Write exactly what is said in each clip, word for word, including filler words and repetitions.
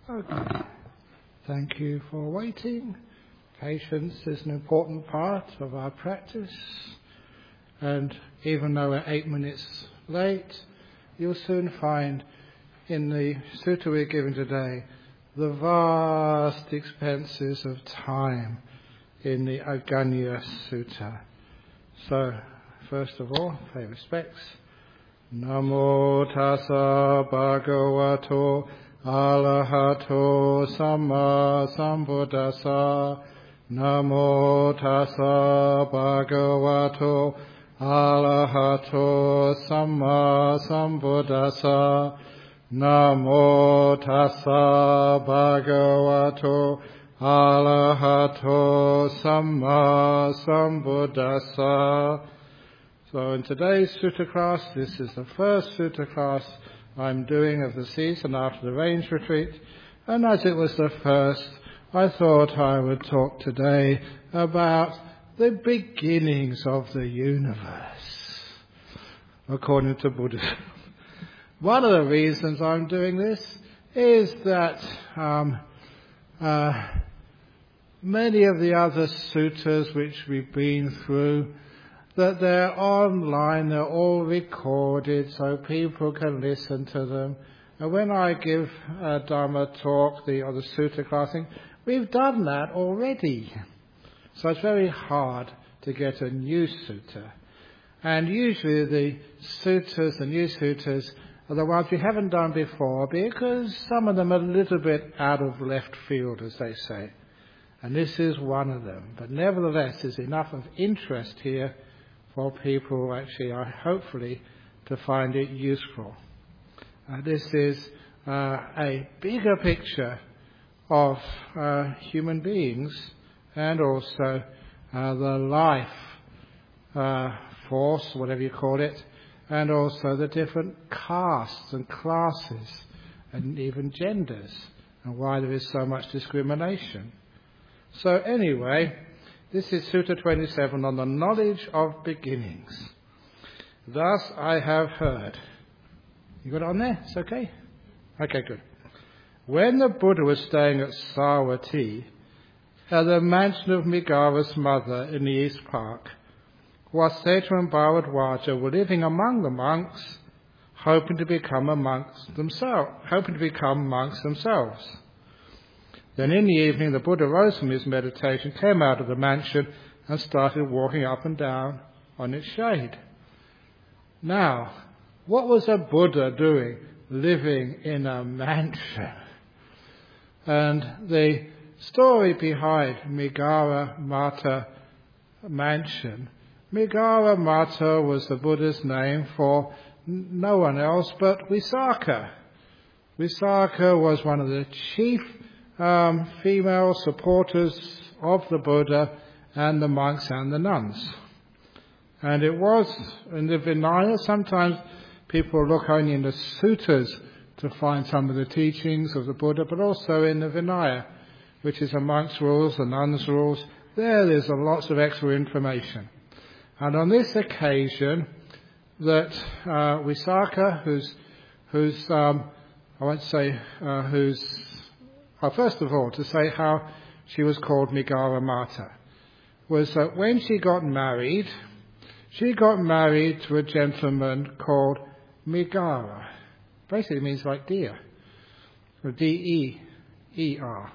Okay. Thank you for waiting. Patience is an important part of our practice. And even though we're eight minutes late, you'll soon find in the sutta we're given today the vast expenses of time in the Aggañña Sutta. So, first of all, pay respects. Namo tassa bhagavato arahato samma sambuddhassa. Namo tassa bhagavato arahato samma sambuddhassa. Namo tassa bhagavato arahato samma sambuddhassa. So in today's sutta class, this is the first sutta class I'm doing of the season after the rains retreat, and as it was the first, I thought I would talk today about the beginnings of the universe, according to Buddhism. One of the reasons I'm doing this is that um, uh, many of the other suttas which we've been through, that they're online, they're all recorded so people can listen to them. And when I give a Dhamma talk, the, or the sutta class, we've done that already. So it's very hard to get a new sutta. And usually the suttas, the new suttas, are the ones we haven't done before because some of them are a little bit out of left field, as they say. And this is one of them. But nevertheless, there's enough of interest here for people actually are hopefully to find it useful. Uh, this is uh, a bigger picture of uh, human beings and also uh, the life uh, force, whatever you call it, and also the different castes and classes and even genders and why there is so much discrimination. So anyway, this is Sutta twenty-seven on the knowledge of beginnings. Thus I have heard. You got it on there? It's okay? Okay, good. When the Buddha was staying at Savatthi, at the mansion of Migara's mother in the East Park, Vasudha and Bharadwaja were living among the monks, hoping to become amongst themselves, hoping to become monks themselves. Then in the evening, the Buddha rose from his meditation, came out of the mansion, and started walking up and down on its shade. Now, what was a Buddha doing living in a mansion? And the story behind Migara Mata mansion, Migara Mata was the Buddha's name for no one else but Visakha. Visakha was one of the chief Um, female supporters of the Buddha and the monks and the nuns. And it was in the Vinaya, sometimes people look only in the suttas to find some of the teachings of the Buddha, but also in the Vinaya, which is the monks' rules, the nuns' rules. There there's lots of extra information. And on this occasion, that uh, Visakha, who's, who's um, I won't say uh, who's Well, first of all, to say how she was called Migara Mata, was that when she got married, she got married to a gentleman called Migara. Basically it means like deer, D E E R.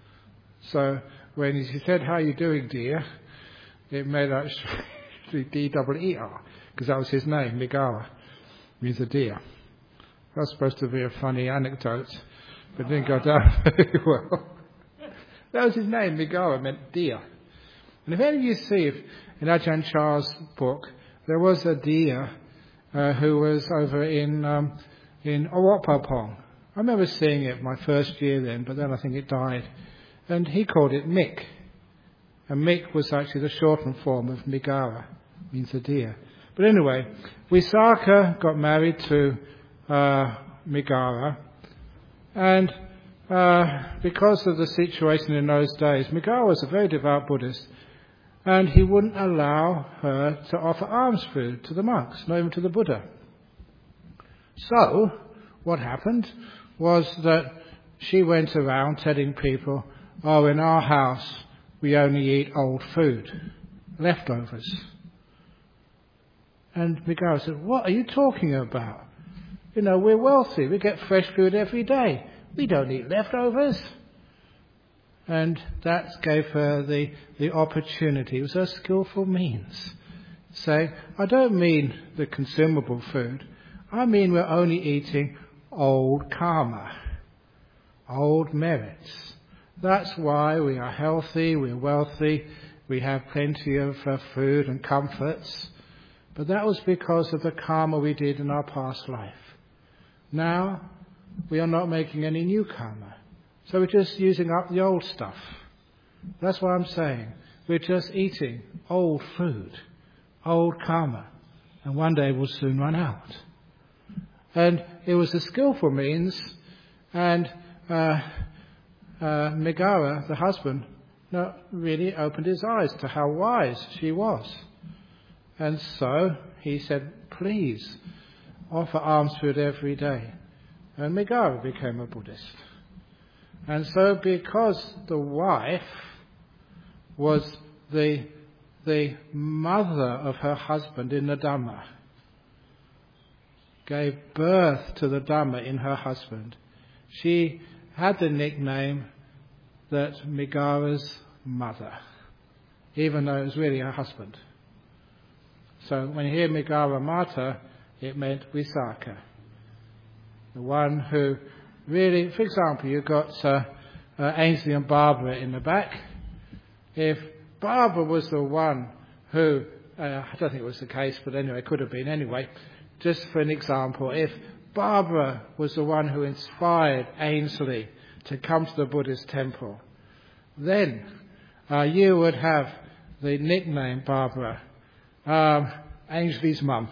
So when she said, "How are you doing, dear?" it made actually D E E R, because that was his name, Migara, means a deer. That's supposed to be a funny anecdote, but didn't go down very well. That was his name, Migara, meant deer. And if any of you see, if in Ajahn Chah's book, there was a deer uh, who was over in um, in Wat Pah Pong. I remember seeing it my first year then, but then I think it died. And he called it Mick. And Mick was actually the shortened form of Migara, means a deer. But anyway, Visakha got married to uh, Migara. And uh, because of the situation in those days, Migara was a very devout Buddhist, and he wouldn't allow her to offer alms food to the monks, not even to the Buddha. So, what happened was that she went around telling people, oh, in our house we only eat old food, leftovers. And Megara said, what are you talking about? You know, we're wealthy, we get fresh food every day. We don't eat leftovers. And that gave her the, the opportunity. It was a skillful means. Saying, I don't mean the consumable food. I mean we're only eating old karma, old merits. That's why we are healthy, we're wealthy, we have plenty of uh, food and comforts. But that was because of the karma we did in our past life. Now, we are not making any new karma. So we're just using up the old stuff. That's what I'm saying. We're just eating old food, old karma. And one day we'll soon run out. And it was a skillful means. And uh, uh, Megara, the husband, no, really opened his eyes to how wise she was. And so he said, please, offer alms food every day. And Megara became a Buddhist. And so because the wife was the, the mother of her husband in the Dhamma, gave birth to the Dhamma in her husband, she had the nickname that Megara's mother, even though it was really her husband. So when you hear Megara Mata, it meant Visakha. The one who really, for example, you've got uh, uh, Ainsley and Barbara in the back. If Barbara was the one who, uh, I don't think it was the case, but anyway, it could have been anyway, just for an example, if Barbara was the one who inspired Ainsley to come to the Buddhist temple, then uh, you would have the nickname Barbara, um, Ainsley's mum.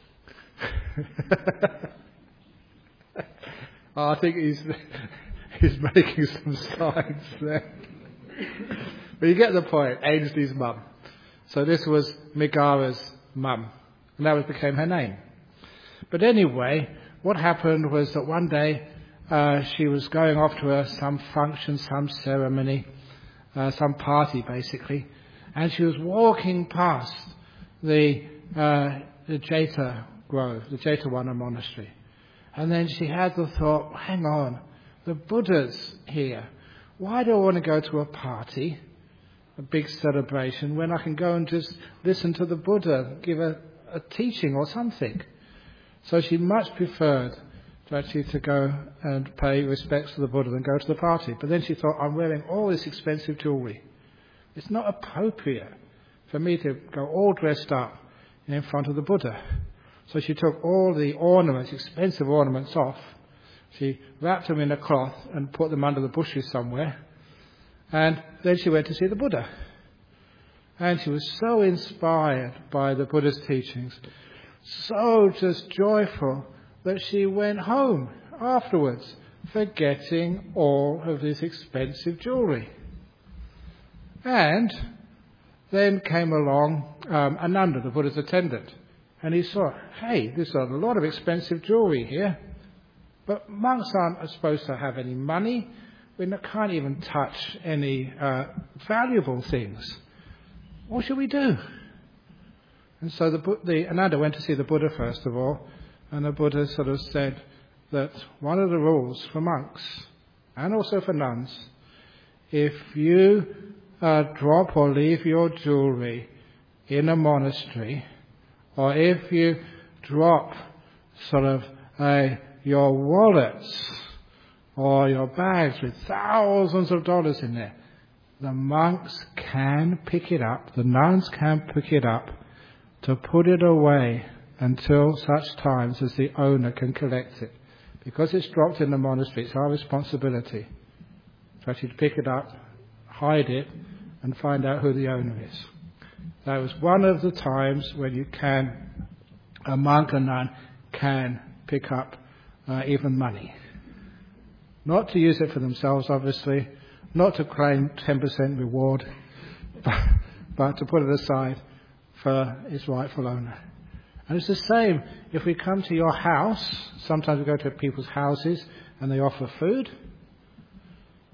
I think he's he's making some signs there. But you get the point, Ainsley's mum. So this was Megara's mum, and that was, became her name. But anyway, what happened was that one day uh, she was going off to a, some function, some ceremony, uh, some party basically, and she was walking past the, uh, the Jeta Grove, the Jetavana monastery. And then she had the thought, hang on, the Buddha's here. Why do I want to go to a party, a big celebration, when I can go and just listen to the Buddha, give a, a teaching or something? So she much preferred to actually to go and pay respects to the Buddha than go to the party. But then she thought, I'm wearing all this expensive jewellery. It's not appropriate for me to go all dressed up in front of the Buddha. So she took all the ornaments, expensive ornaments off. She wrapped them in a cloth and put them under the bushes somewhere. And then she went to see the Buddha. And she was so inspired by the Buddha's teachings, so just joyful, that she went home afterwards, forgetting all of this expensive jewellery. And then came along um, Ananda, the Buddha's attendant, and he saw, hey, there's a lot of expensive jewellery here, but monks aren't supposed to have any money. We can't even touch any uh, valuable things. What should we do? And so the, the Ananda went to see the Buddha first of all, and the Buddha sort of said that one of the rules for monks, and also for nuns, if you uh, drop or leave your jewellery in a monastery, or if you drop sort of uh, your wallets or your bags with thousands of dollars in there, the monks can pick it up, the nuns can pick it up to put it away until such times as the owner can collect it. Because it's dropped in the monastery, it's our responsibility to actually pick it up, hide it, and find out who the owner is. That was one of the times when you can, a monk and nun can pick up uh, even money. Not to use it for themselves, obviously, not to claim ten percent reward, but, but to put it aside for its rightful owner. And it's the same if we come to your house. Sometimes we go to people's houses and they offer food.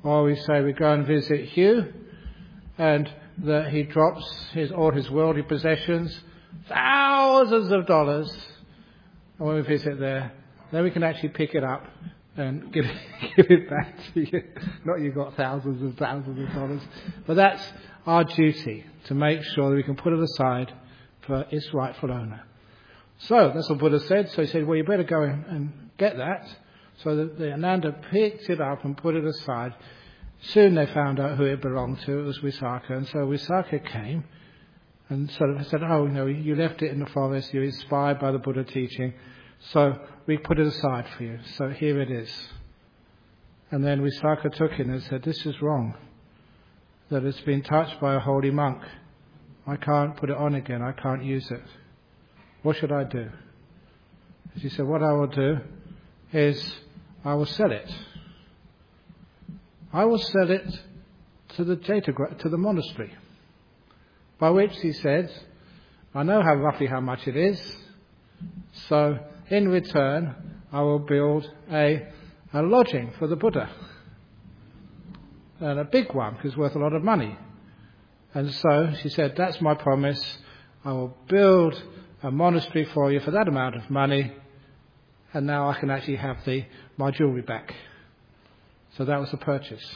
Or we say we go and visit Hugh, and that he drops his all his worldly possessions, thousands of dollars, and when we visit there, then we can actually pick it up and give it, give it back to you. Not you got thousands and thousands of dollars, but that's our duty, to make sure that we can put it aside for its rightful owner. So that's what Buddha said. So he said, well, you better go and get that. So the, the Ananda picked it up and put it aside. Soon they found out who it belonged to. It was Visakha. And so Visakha came and sort of said, oh, no, you left it in the forest. You're inspired by the Buddha teaching. So we put it aside for you. So here it is. And then Visakha took it and said, this is wrong. That it's been touched by a holy monk. I can't put it on again. I can't use it. What should I do? She said, what I will do is I will sell it. I will sell it to the Jetagra, to the monastery. By which he said, I know how roughly how much it is. So in return, I will build a, a lodging for the Buddha. And a big one, because it's worth a lot of money. And so she said, that's my promise. I will build a monastery for you for that amount of money. And now I can actually have the my jewellery back. So that was the purchase.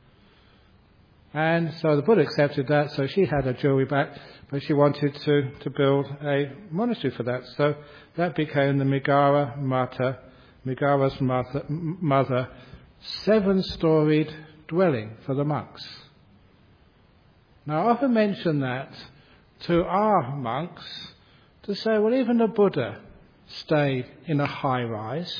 And so the Buddha accepted that. So she had her jewellery back. But she wanted to, to build a monastery for that. So that became the Migara Mata, Migara's mother, mother seven-storied dwelling for the monks. Now I often mention that to our monks to say, well, even the Buddha stayed in a high rise.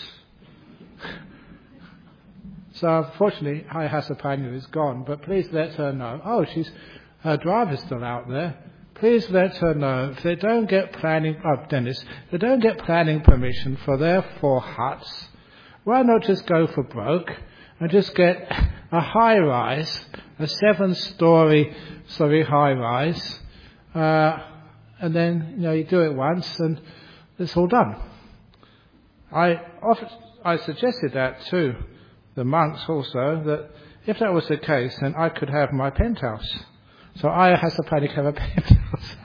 So unfortunately, Hayasapanya is gone, but please let her know. Oh, she's her driver's still out there. Please let her know if they don't get planning, oh, Dennis, they don't get planning permission for their four huts, why not just go for broke and just get a high rise, a seven-story, sorry, high rise, uh, and then, you know, you do it once and it's all done. I often, I suggested that to the monks also, that if that was the case, then I could have my penthouse. So I, Hayasapanya, have a penthouse.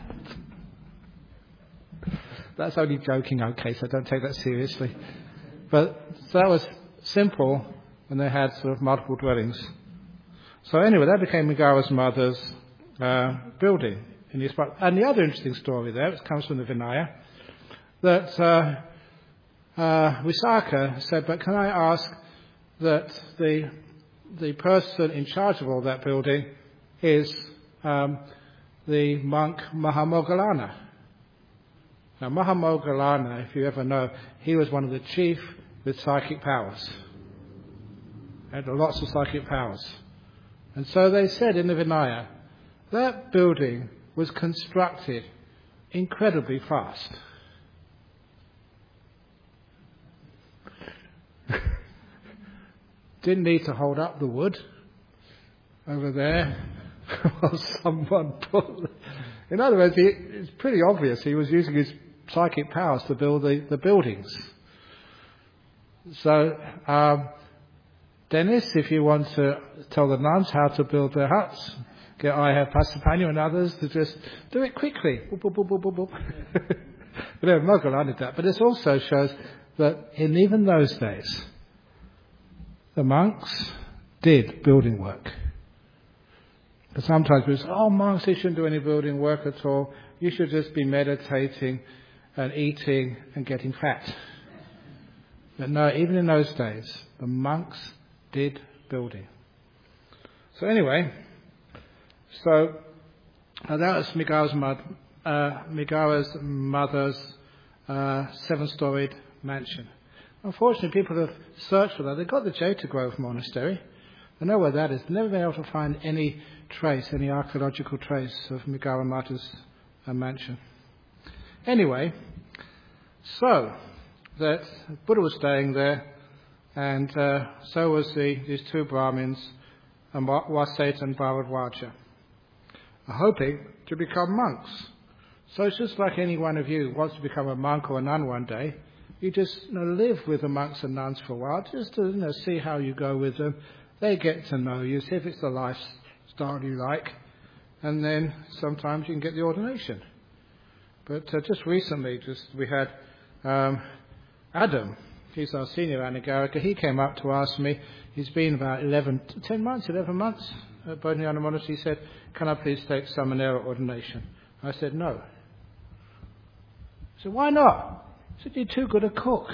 That's only joking, okay, so don't take that seriously. But so that was simple, and they had sort of multiple dwellings. So anyway, that became Migara's mother's uh, building in the spot. And the other interesting story there, which comes from the Vinaya, that uh, uh, Visakha said, but can I ask that the the person in charge of all that building is um, the monk Mahamoggallana. Now Mahamoggallana, if you ever know, he was one of the chief with psychic powers. He had lots of psychic powers. And so they said in the Vinaya, that building was constructed incredibly fast. Didn't need to hold up the wood over there while someone put... In other words, he, it's pretty obvious he was using his psychic powers to build the, the buildings. So, um, Dennis, if you want to tell the nuns how to build their huts, get Hayasapanya and others to just do it quickly. Boop, boop, boop, boop, boop. But I'm not going to do that. But this also shows that in even those days, the monks did building work. But sometimes we say, oh, monks, they shouldn't do any building work at all. You should just be meditating and eating and getting fat. But no, even in those days, the monks did building. So anyway, so uh, that was Migara's, mother, uh, Migara's mother's uh, seven-storied mansion. Unfortunately, people have searched for that. They got the Jeta Grove Monastery. They know where that is. They've never been able to find any trace, any archaeological trace of Migara Mata's uh, mansion. Anyway, so that Buddha was staying there, and uh, so was the, these two Brahmins, Waseta and Bharadwaja, hoping to become monks. So it's just like any one of you who wants to become a monk or a nun one day. You just you know, live with the monks and nuns for a while, just to you know, see how you go with them, They get to know you, see if it's the lifestyle you like, and then sometimes you can get the ordination. But uh, just recently, just we had um, Adam. He's our senior anagarika. He came up to ask me. He's been about eleven, ten months, eleven months at Bodhinyana Monastery. He said, "Can I please take Samanera ordination?" I said, "No." I said, "Why not?" I said, "You're too good a cook.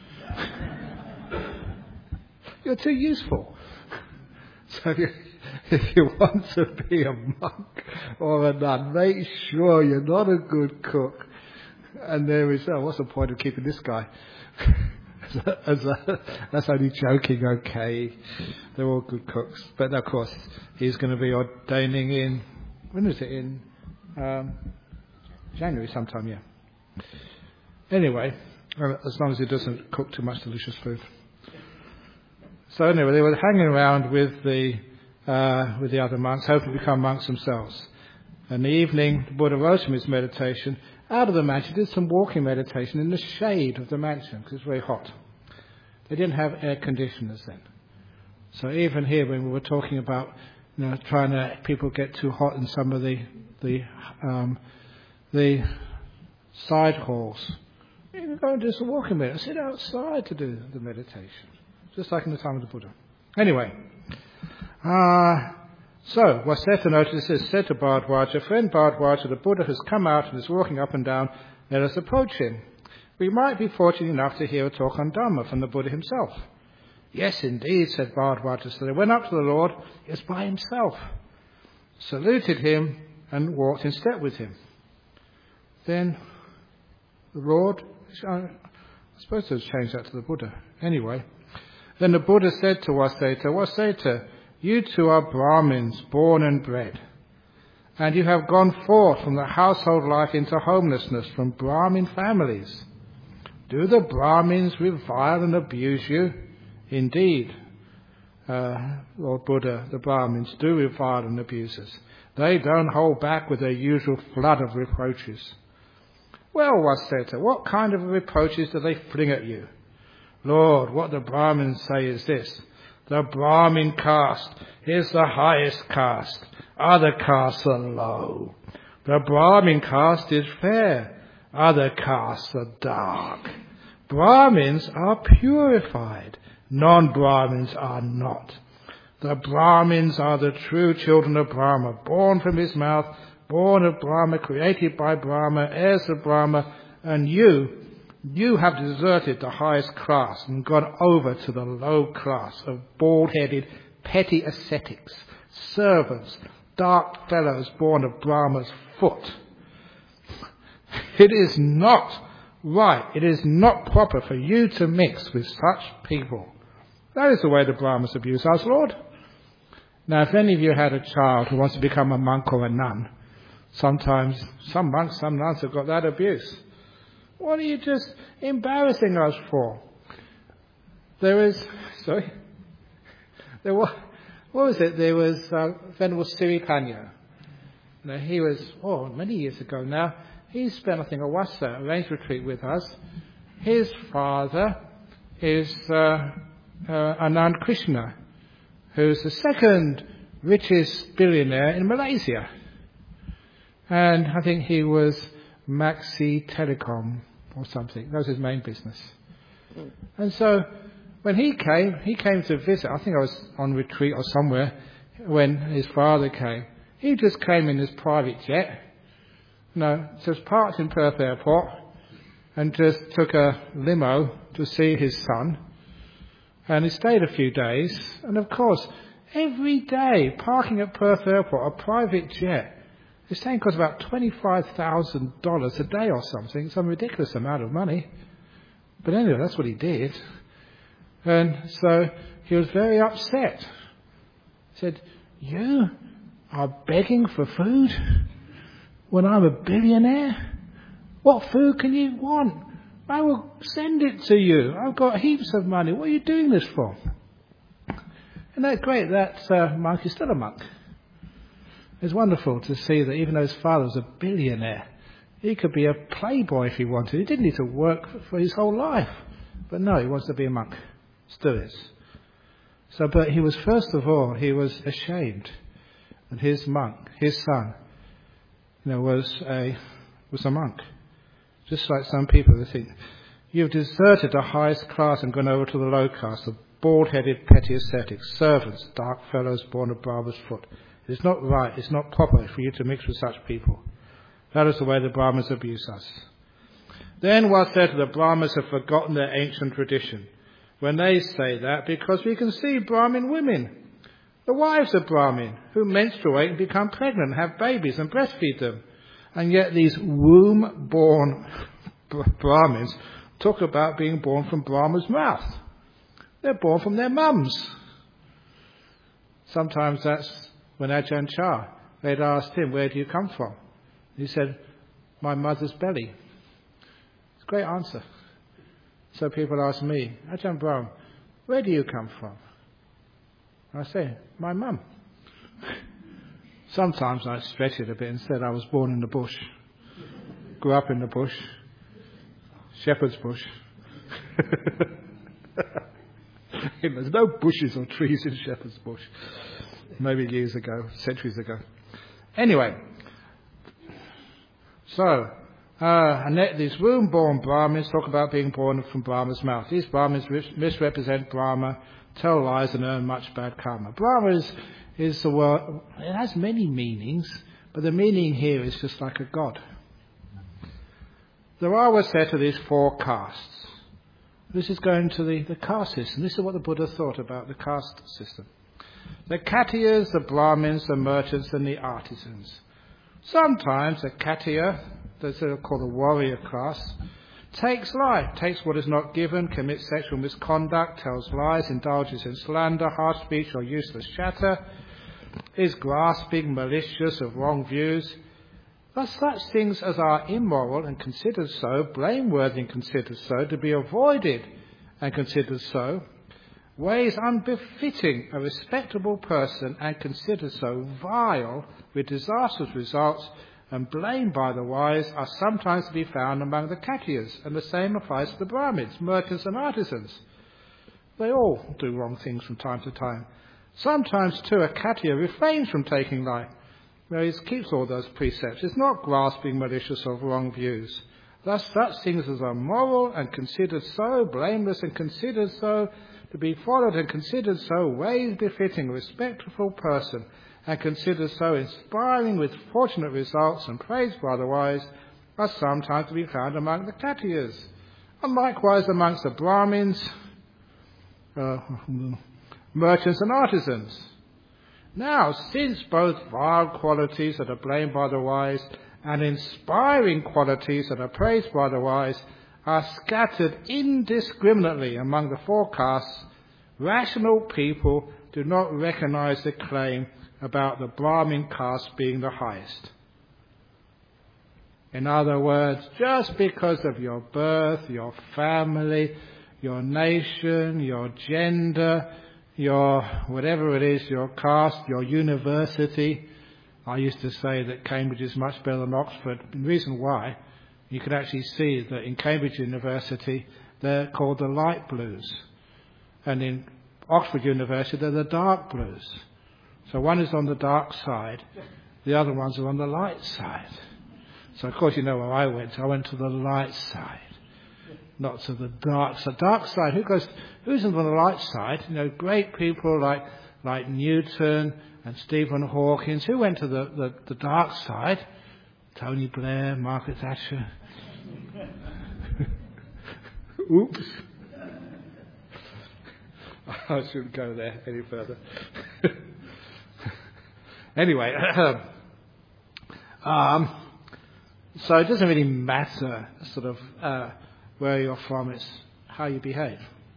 You're too useful." So if you want to be a monk or a nun, make sure you're not a good cook. And there we say, what's the point of keeping this guy? as a, as a, that's only joking, okay. They're all good cooks. But of course, he's going to be ordaining in, when is it? In um, January sometime, yeah. Anyway, as long as he doesn't cook too much delicious food. So anyway, they were hanging around with the uh, with the other monks, hoping to become monks themselves. In the evening, the Buddha rose from his meditation. Out of the mansion, did some walking meditation in the shade of the mansion, because it's very hot. They didn't have air conditioners then. So even here, when we were talking about, you know, trying to people get too hot in some of the the um, the side halls, you can go and do some walking meditation. Sit outside to do the meditation. Just like in the time of the Buddha. Anyway, uh, so Waseta noticed this, said to Bhardwaja, "Friend Bhardwaja, the Buddha has come out and is walking up and down. Let us approach him. We might be fortunate enough to hear a talk on Dhamma from the Buddha himself." "Yes, indeed," said Bhardwaja. So they went up to the Lord. He was by himself, saluted him, and walked in step with him. Then the Lord, I'm supposed to have changed that to the Buddha. Anyway. Then the Buddha said to Waseta, "Waseta, you two are Brahmins, born and bred, and you have gone forth from the household life into homelessness from Brahmin families. Do the Brahmins revile and abuse you?" "Indeed, uh, Lord Buddha, the Brahmins do revile and abuse us. They don't hold back with their usual flood of reproaches." "Well, Waseta, what kind of reproaches do they fling at you?" "Lord, what the Brahmins say is this: the Brahmin caste is the highest caste. Other castes are low. The Brahmin caste is fair. Other castes are dark. Brahmins are purified. Non-Brahmins are not. The Brahmins are the true children of Brahma, born from his mouth, born of Brahma, created by Brahma, heirs of Brahma, and you, You have deserted the highest class and gone over to the low class of bald-headed, petty ascetics, servants, dark fellows born of Brahma's foot. It is not right, it is not proper for you to mix with such people. That is the way the Brahmins abuse us, Lord." Now, if any of you had a child who wants to become a monk or a nun, sometimes some monks, some nuns have got that abuse. What are you just embarrassing us for? There is, sorry, there was, what was it? There was uh, Venerable Siripanyo. Now he was, oh, many years ago now. He spent, I think, a wasa, a range retreat with us. His father is uh, uh, Anand Krishna, who's the second richest billionaire in Malaysia. And I think he was Maxi Telecom or something. That was his main business. Mm. And so when he came, he came to visit. I think I was on retreat or somewhere when his father came. He just came in his private jet. No, just parked in Perth Airport and just took a limo to see his son. And he stayed a few days. And of course, every day parking at Perth Airport, a private jet, this thing costs about twenty-five thousand dollars a day or something, some ridiculous amount of money. But anyway, that's what he did. And so he was very upset. He said, "You are begging for food when I'm a billionaire? What food can you want? I will send it to you. I've got heaps of money. What are you doing this for?" And that's great. That uh, monk is still a monk. It's wonderful to see that even though his father was a billionaire, he could be a playboy if he wanted. He didn't need to work for his whole life. But no, he wants to be a monk. Still is. So, but he was, first of all, he was ashamed that his monk, his son, you know, was a, was a monk. Just like some people, they think, you've deserted the highest class and gone over to the low class, the bald-headed, petty ascetics, servants, dark fellows born of barber's foot. It's not right, it's not proper for you to mix with such people. That is the way the Brahmins abuse us. Then was said to the Brahmins have forgotten their ancient tradition. When they say that, because we can see Brahmin women, the wives of Brahmin, who menstruate and become pregnant, have babies and breastfeed them. And yet these womb-born Brahmins talk about being born from Brahma's mouth. They're born from their mums. Sometimes that's when Ajahn Chah, they'd asked him, where do you come from? He said, my mother's belly. It's a great answer. So people ask me, Ajahn Brahm, where do you come from? I say, my mum. Sometimes I stretch it a bit and said I was born in the bush, grew up in the bush, shepherd's bush. There's no bushes or trees in Shepherd's Bush. Maybe years ago, centuries ago. Anyway, so, uh, and these womb-born Brahmins talk about being born from Brahma's mouth. These Brahmins misrepresent Brahma, tell lies and earn much bad karma. Brahma is, is the word, it has many meanings, but the meaning here is just like a god. There are what's said to these four castes. This is going to the, the caste system. This is what the Buddha thought about the caste system. The Khattiyas, the Brahmins, the merchants, and the artisans. Sometimes a Khattiya, that's called a warrior class, takes life, takes what is not given, commits sexual misconduct, tells lies, indulges in slander, harsh speech, or useless chatter, is grasping, malicious, of wrong views. Thus such things as are immoral and considered so, blameworthy and considered so, to be avoided and considered so, ways unbefitting a respectable person and considered so vile, with disastrous results, and blamed by the wise, are sometimes to be found among the Khattiyas, and the same applies to the Brahmins, merchants and artisans. They all do wrong things from time to time. Sometimes, too, a Khattiya refrains from taking life, where he keeps all those precepts. It's not grasping, malicious, or wrong views. Thus, such things as are moral and considered so, blameless and considered so, to be followed and considered so, ways befitting a respectable person, and considered so inspiring with fortunate results and praised by the wise, are sometimes to be found among the Khattiyas, and likewise amongst the Brahmins, uh, merchants and artisans. Now, since both vile qualities that are blamed by the wise and inspiring qualities that are praised by the wise are scattered indiscriminately among the four castes, rational people do not recognize the claim about the Brahmin caste being the highest. In other words, just because of your birth, your family, your nation, your gender, your whatever it is, your caste, your university. I used to say that Cambridge is much better than Oxford. The reason why, you can actually see that in Cambridge University they're called the light blues, and in Oxford University they're the dark blues. So one is on the dark side, the other ones are on the light side. So of course you know where I went. I went to the light side, not to the dark side. Dark side, who goes, who's on the light side? You know, great people like like Newton and Stephen Hawking. Who went to the, the, the dark side? Tony Blair, Margaret Thatcher. Oops. I shouldn't go there any further. Anyway, um, so it doesn't really matter sort of uh, where you're from, it's how you behave.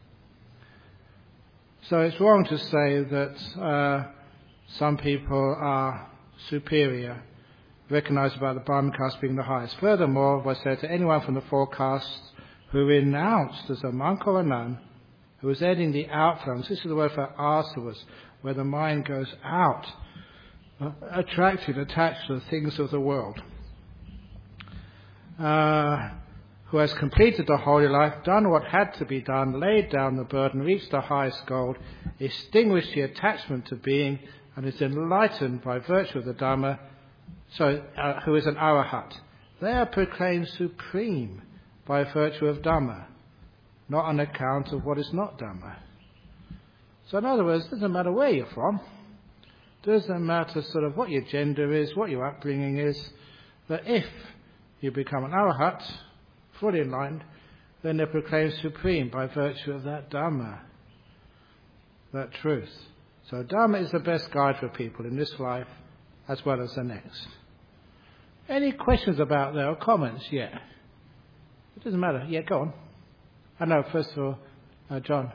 So it's wrong to say that uh, some people are superior, recognised by the Brahmin caste being the highest. Furthermore, if I say to anyone from the four castes who renounced as a monk or a nun, who was ending the outflows, this is the word for asavas, where the mind goes out, uh, attracted, attached to the things of the world, uh, who has completed the holy life, done what had to be done, laid down the burden, reached the highest goal, extinguished the attachment to being, and is enlightened by virtue of the Dhamma, so uh, who is an Arahat. They are proclaimed supreme by virtue of Dhamma, not on account of what is not Dhamma. So in other words, it doesn't matter where you're from, it doesn't matter sort of what your gender is, what your upbringing is, but if you become an Arahat, fully enlightened, then they're proclaimed supreme by virtue of that Dhamma, that truth. So Dhamma is the best guide for people in this life as well as the next. Any questions about that or comments? Yeah. It doesn't matter. Yeah, go on. I know, first of all, uh, John.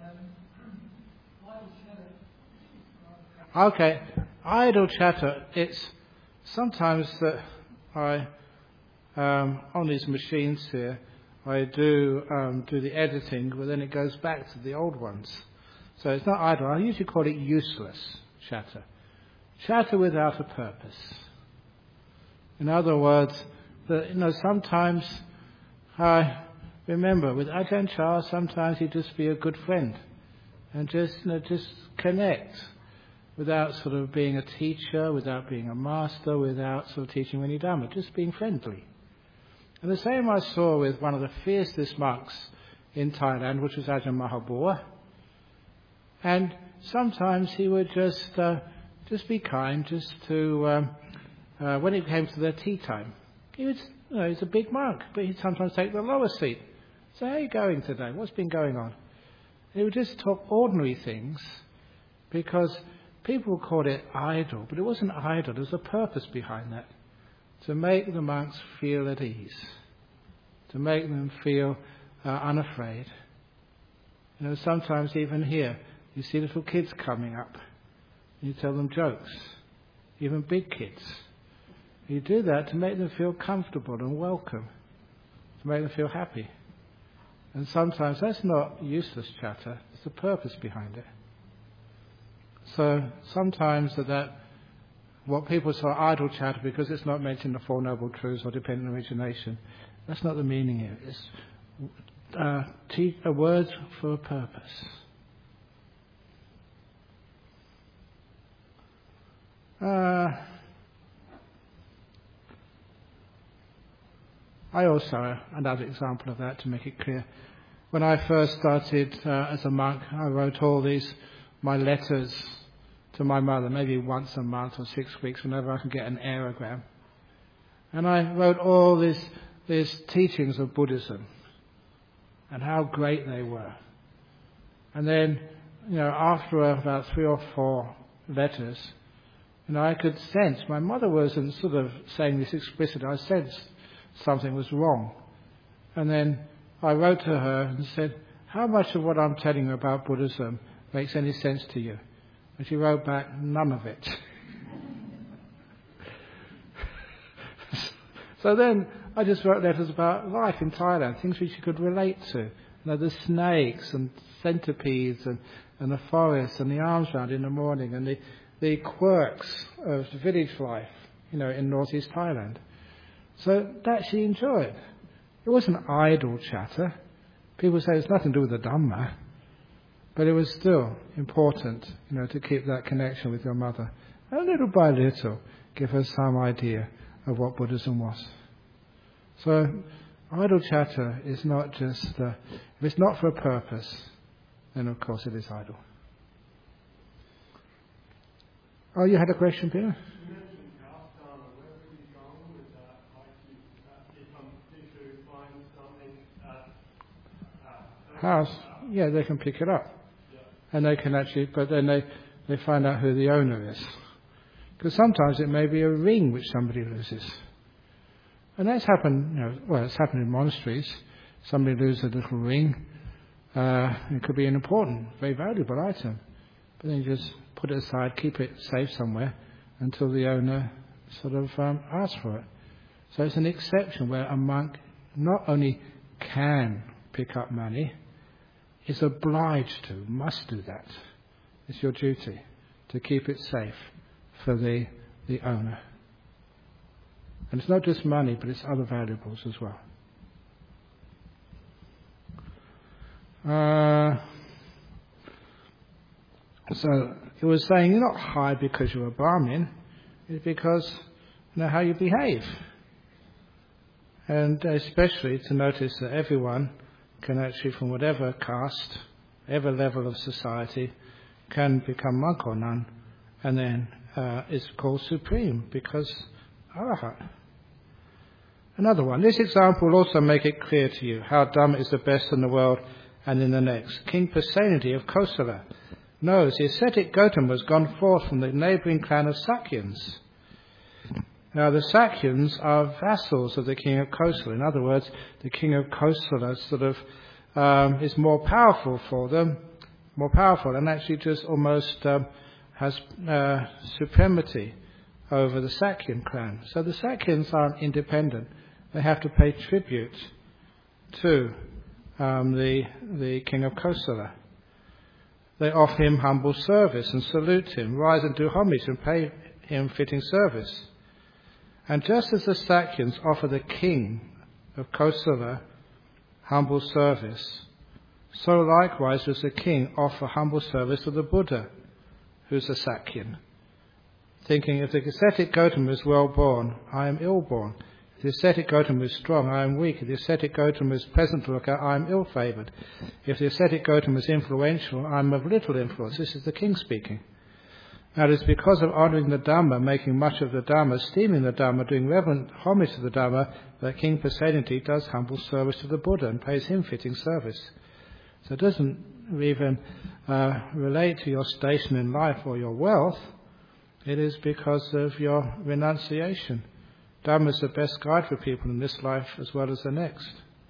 Okay. Idle chatter. It's sometimes that I, um, on these machines here, I do um, do the editing, but then it goes back to the old ones. So it's not idle. I usually call it useless chatter. Chatter without a purpose. In other words, that, you know, sometimes I remember with Ajahn Chah, sometimes he'd just be a good friend and just, you know, just connect without sort of being a teacher, without being a master, without sort of teaching any Dhamma, just being friendly. And the same I saw with one of the fiercest monks in Thailand, which was Ajahn Mahabua. And sometimes he would just uh, just be kind, just to um, uh, when it came to their tea time. He was, you know, he's a big monk, but he'd sometimes take the lower seat. So how are you going today? What's been going on? And he would just talk ordinary things, because people called it idle, but it wasn't idle. There was a purpose behind that, to make the monks feel at ease, to make them feel uh, unafraid. You know, sometimes even here, you see little kids coming up, and you tell them jokes, even big kids. You do that to make them feel comfortable and welcome, to make them feel happy. And sometimes that's not useless chatter, it's the purpose behind it. So sometimes that, that what people say idle chatter because it's not mentioning the Four Noble Truths or dependent origination, that's not the meaning here. It's uh, te- a word for a purpose. Uh, I also, another example of that to make it clear, when I first started uh, as a monk, I wrote all these, my letters to my mother, maybe once a month or six weeks, whenever I could get an aerogram. And I wrote all these, these teachings of Buddhism and how great they were. And then, you know, after about three or four letters, you know, I could sense, my mother wasn't sort of saying this explicitly, I sensed something was wrong. And then I wrote to her and said, how much of what I'm telling you about Buddhism makes any sense to you? And she wrote back, none of it. So then I just wrote letters about life in Thailand, things which you could relate to. You know, the snakes and centipedes and, and the forest and the alms round in the morning and the, the quirks of village life, you know, in northeast Thailand. So that she enjoyed. It wasn't idle chatter. People say it's nothing to do with the Dhamma. But it was still important, you know, to keep that connection with your mother. And little by little, give her some idea of what Buddhism was. So, idle chatter is not just, uh, if it's not for a purpose, then of course it is idle. Oh, you had a question, Peter? House, yeah, they can pick it up. And they can actually, but then they, they find out who the owner is. Because sometimes it may be a ring which somebody loses. And that's happened, you know, well, it's happened in monasteries. Somebody loses a little ring. Uh, it could be an important, very valuable item. But then you just put it aside, keep it safe somewhere until the owner sort of um, asks for it. So it's an exception where a monk not only can pick up money, is obliged to, must do that. It's your duty to keep it safe for the, the owner. And it's not just money, but it's other valuables as well. Uh, so it was saying you're not high because you're a Brahmin, it's because you know how you behave. And especially to notice that everyone can actually, from whatever caste, whatever level of society, can become monk or nun, and then uh, is called supreme because Arahat. Another one. This example will also make it clear to you how Dhamma is the best in the world and in the next. King Pasenadi of Kosala knows the ascetic Gautama has gone forth from the neighbouring clan of Sakyans. Now the Sakyans are vassals of the king of Kosala. In other words, the king of Kosala sort of um, is more powerful for them, more powerful, and actually just almost um, has uh, supremacy over the Sakyan clan. So the Sakyans aren't independent. They have to pay tribute to um, the the king of Kosala. They offer him humble service and salute him, rise and do homage and pay him fitting service. And just as the Sakyans offer the king of Kosala humble service, so likewise does the king offer humble service to the Buddha, who's a Sakyan, thinking if the ascetic Gautama is well born, I am ill born. If the ascetic Gautama is strong, I am weak. If the ascetic Gautama is pleasant to look at, I am ill favoured. If the ascetic Gautama is influential, I am of little influence. This is the king speaking. Now it is because of honouring the Dhamma, making much of the Dhamma, esteeming the Dhamma, doing reverent homage to the Dhamma, that King Pasenadi does humble service to the Buddha and pays him fitting service. So it doesn't even uh, relate to your station in life or your wealth. It is because of your renunciation. Dhamma is the best guide for people in this life as well as the next.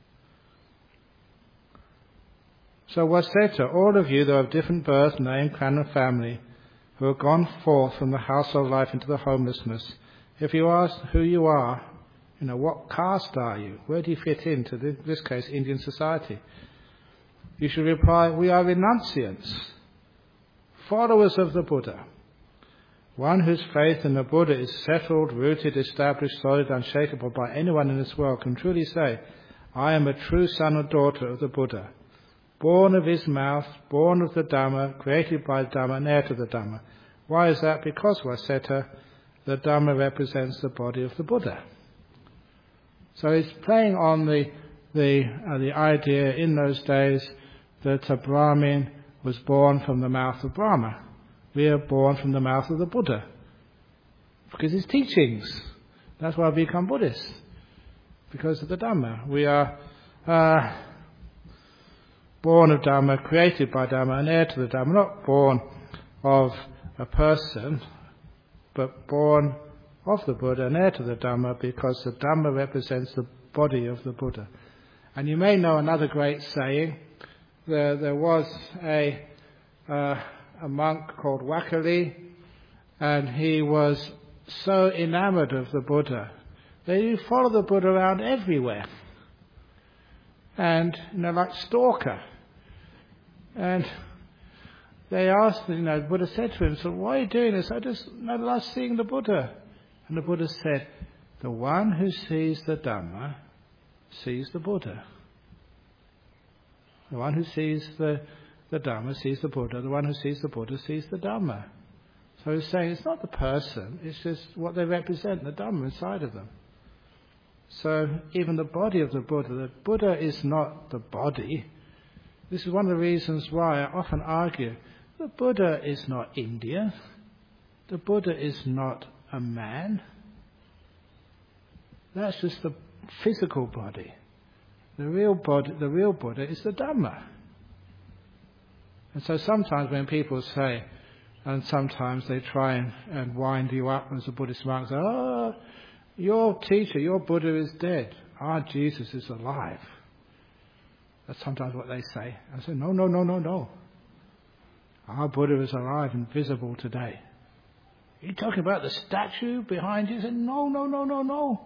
So Waseta, all of you, though of different birth, name, clan and family, who have gone forth from the household life into the homelessness, if you ask who you are, you know, what caste are you? Where do you fit into, in this case, Indian society? You should reply, we are renunciants, followers of the Buddha. One whose faith in the Buddha is settled, rooted, established, solid, unshakable by anyone in this world can truly say, I am a true son or daughter of the Buddha, born of his mouth, born of the Dhamma, created by the Dhamma, and heir to the Dhamma. Why is that? Because, Waseta, the Dhamma represents the body of the Buddha. So he's playing on the the uh, the idea in those days that a Brahmin was born from the mouth of Brahma. We are born from the mouth of the Buddha because his teachings. That's why we become Buddhists, because of the Dhamma. We are uh, born of Dhamma, created by Dhamma, and heir to the Dhamma. Not born of a person, but born of the Buddha and heir to the Dhamma, because the Dhamma represents the body of the Buddha. And you may know another great saying. There, there was a uh, a monk called Wakali, and he was so enamoured of the Buddha that he followed the Buddha around everywhere, and you know, like stalker. And they asked, you know, the Buddha said to him, so why are you doing this? I just I love seeing the Buddha. And the Buddha said, the one who sees the Dhamma sees the Buddha. The one who sees the, the Dhamma sees the Buddha. The one who sees the Buddha sees the Dhamma. So he's saying it's not the person, it's just what they represent, the Dhamma inside of them. So even the body of the Buddha, the Buddha is not the body. This is one of the reasons why I often argue, the Buddha is not India. The Buddha is not a man. That's just the physical body. The real body, the real Buddha is the Dhamma. And so sometimes when people say, and sometimes they try and, and wind you up as a Buddhist monk, say, oh, your teacher, your Buddha is dead. Our Jesus is alive. That's sometimes what they say. I say, no, no, no, no, no. Our Buddha is alive and visible today. Are you talking about the statue behind you? I said, no, no, no, no, no.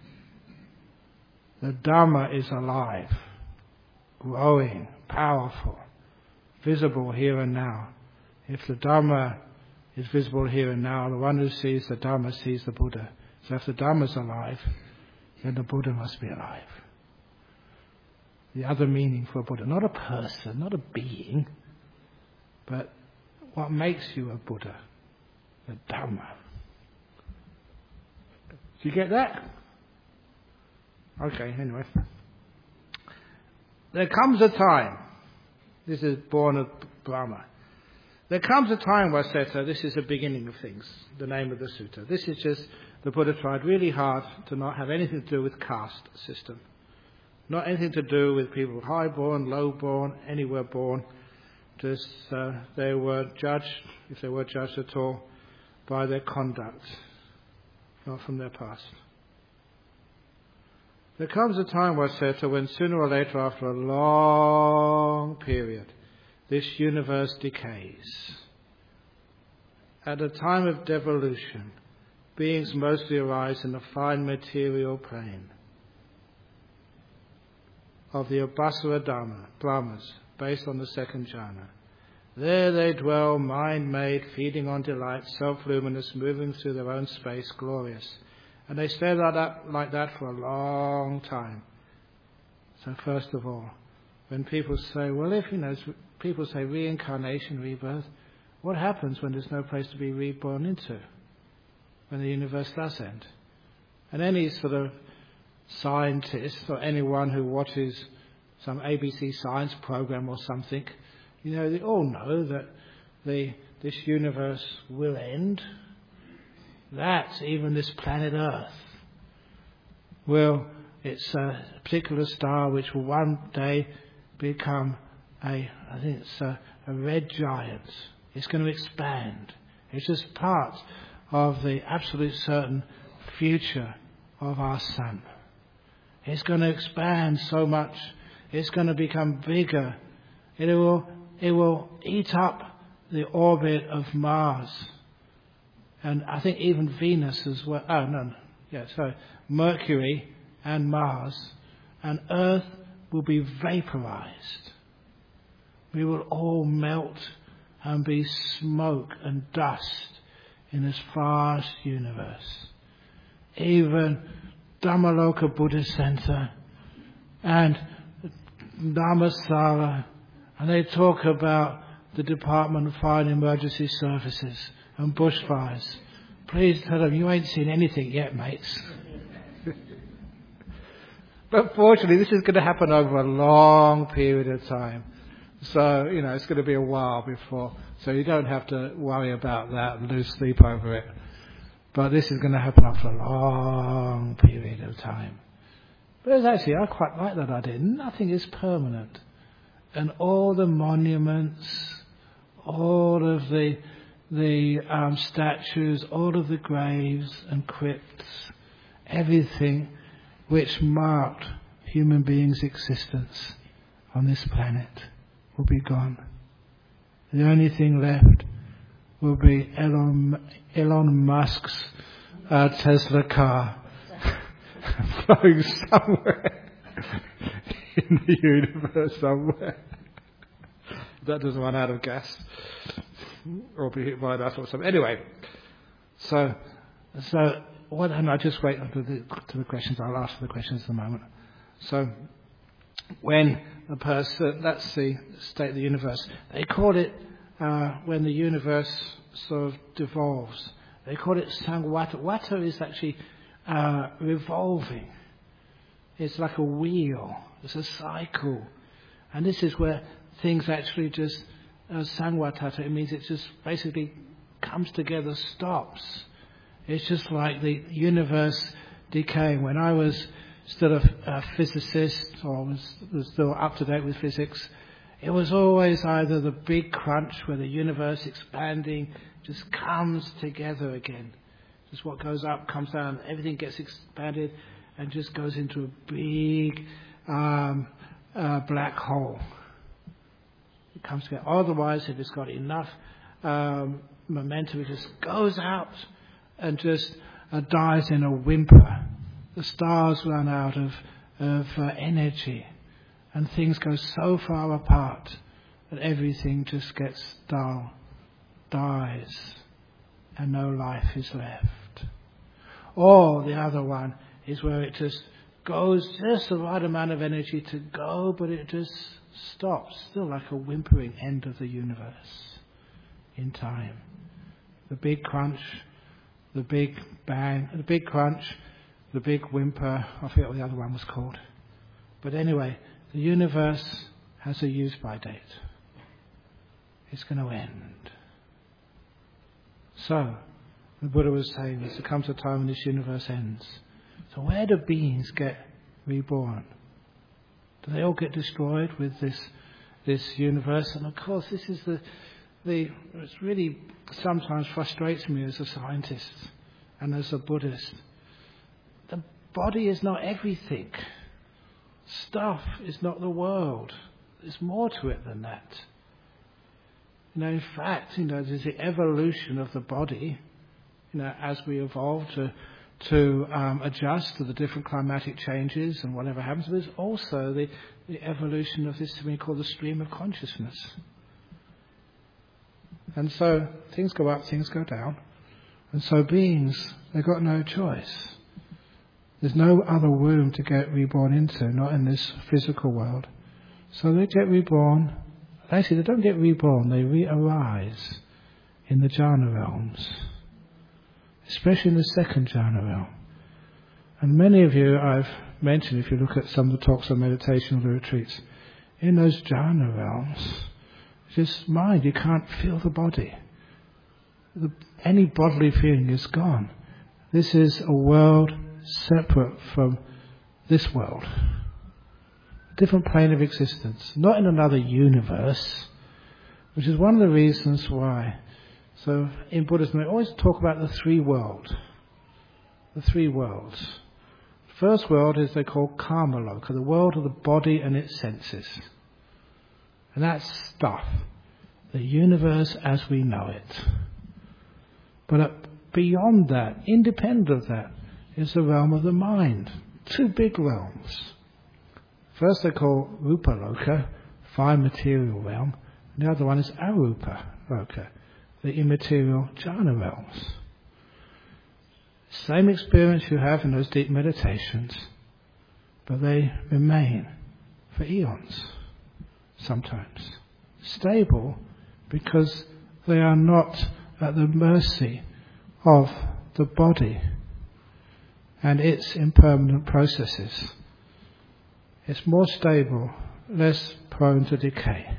The Dhamma is alive, growing, powerful, visible here and now. If the Dhamma is visible here and now, the one who sees the Dhamma sees the Buddha. So if the Dhamma is alive, then the Buddha must be alive. the other meaning for Buddha. Not a person, not a being, but what makes you a Buddha, the Dhamma. Do you get that? Okay, anyway. There comes a time, this is born of Brahma, there comes a time, Vaseta, this is the beginning of things, the name of the sutta. This is just, the Buddha tried really hard to not have anything to do with caste system. Not anything to do with people high born, low born, anywhere born. Just uh, they were judged, if they were judged at all, by their conduct, not from their past. There comes a time, Vaseta, when sooner or later, after a long period, this universe decays. At the time of devolution, beings mostly arise in the fine material plane of the Abhasara Dhamma, Brahmas, based on the second jhana. There they dwell, mind-made, feeding on delight, self-luminous, moving through their own space, glorious. And they stay like that, like that for a long time. So first of all, when people say, well, if, you know, people say reincarnation, rebirth, what happens when there's no place to be reborn into? When the universe does end? And any sort of scientist or anyone who watches some A B C science program or something, you know, they all know that the this universe will end. That even this planet Earth will, it's a particular star which will one day become a, I think it's a, a red giant. It's going to expand. It's just part of the absolute certain future of our sun. It's going to expand so much. It's going to become bigger. It will, it will eat up the orbit of Mars. And I think even Venus as well. Oh, no, no. Yeah, so Mercury and Mars. And Earth will be vaporized. We will all melt and be smoke and dust in this vast universe. Even Dhammaloka Buddhist Center and Dhammasala, and they talk about the Department of Fire and Emergency Services and bushfires. Please tell them you ain't seen anything yet, mates. But fortunately, this is going to happen over a long period of time. So, you know, it's going to be a while before. So you don't have to worry about that and lose sleep over it. But this is going to happen after a long period of time. But it's actually, I quite like that idea. Nothing is permanent. And all the monuments, all of the the um, statues, all of the graves and crypts, everything which marked human beings' existence on this planet will be gone. The only thing left will be Elon, Elon Musk's uh, Tesla car flowing somewhere in the universe somewhere. That doesn't run out of gas or be hit by that or something. Anyway, so so what? And I just wait until the, to the questions. I'll ask the questions in a moment. So when a person, that's the state of the universe. They call it uh, when the universe sort of devolves. They call it Sangwata. Wata is actually uh, revolving. It's like a wheel. It's a cycle, and this is where things actually just uh, Sangwatata. It means it just basically comes together, stops. It's just like the universe decaying. When I was still a, a physicist, or was, was still up to date with physics, it was always either the big crunch where the universe expanding just comes together again. Just what goes up comes down, everything gets expanded and just goes into a big um, uh, black hole. It comes together. Otherwise, if it's got enough um, momentum, it just goes out and just uh, dies in a whimper. The stars run out of, of uh, energy, and things go so far apart that everything just gets dull, dies, and no life is left. Or the other one is where it just goes just the right amount of energy to go, but it just stops, still like a whimpering end of the universe in time. The big crunch, the big bang, the big crunch, the big whimper, I forget what the other one was called. But anyway, the universe has a use-by date. It's going to end. So, the Buddha was saying there comes a time when this universe ends. So where do beings get reborn? Do they all get destroyed with this this universe? And of course, this is the the it's really sometimes frustrates me as a scientist and as a Buddhist. The body is not everything. Stuff is not the world. There's more to it than that. You know, in fact, you know, there's the evolution of the body. You know, as we evolve to to um, adjust to the different climatic changes and whatever happens, there's also the, the evolution of this thing called the stream of consciousness. And so things go up, things go down. And so beings, they've got no choice. There's no other womb to get reborn into, not in this physical world. So they get reborn. Actually, they don't get reborn, they re-arise in the jhana realms. Especially in the second jhana realm. And many of you, I've mentioned, if you look at some of the talks on meditation or the retreats, in those jhana realms, just mind, you can't feel the body. The, any bodily feeling is gone. This is a world separate from this world. Different plane of existence. Not in another universe, which is one of the reasons why. So in Buddhism, they always talk about the three worlds. The three worlds. The first world is they call Kamaloka, the world of the body and its senses. And that's stuff. The universe as we know it. But beyond that, independent of that, is the realm of the mind. Two big realms. First they call Rupa Loka, fine material realm. And the other one is Arupa Loka, the immaterial jhana realms. Same experience you have in those deep meditations, but they remain for eons, sometimes. Stable because they are not at the mercy of the body and its impermanent processes. It's more stable, less prone to decay.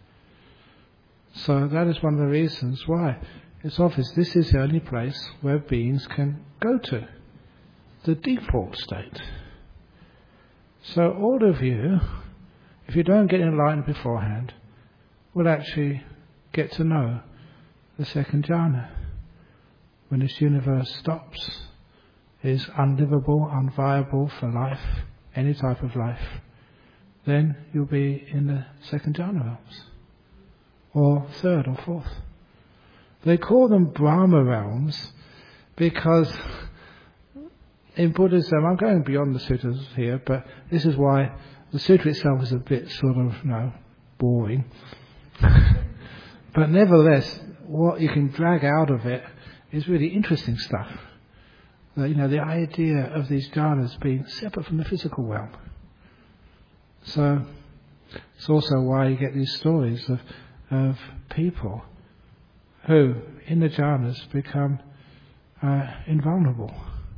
So that is one of the reasons why it's obvious this is the only place where beings can go to, the default state. So all of you, if you don't get enlightened beforehand, will actually get to know the second jhana. When this universe stops, is unlivable, unviable for life, any type of life, then you'll be in the second jhana realms. Or third or fourth. They call them Brahma realms because in Buddhism, I'm going beyond the sutras here, but this is why the sutra itself is a bit sort of, you know, boring. But nevertheless, what you can drag out of it is really interesting stuff. Uh, you know, the idea of these jhanas being separate from the physical realm. So it's also why you get these stories of of people who, in the jhanas, become uh, invulnerable.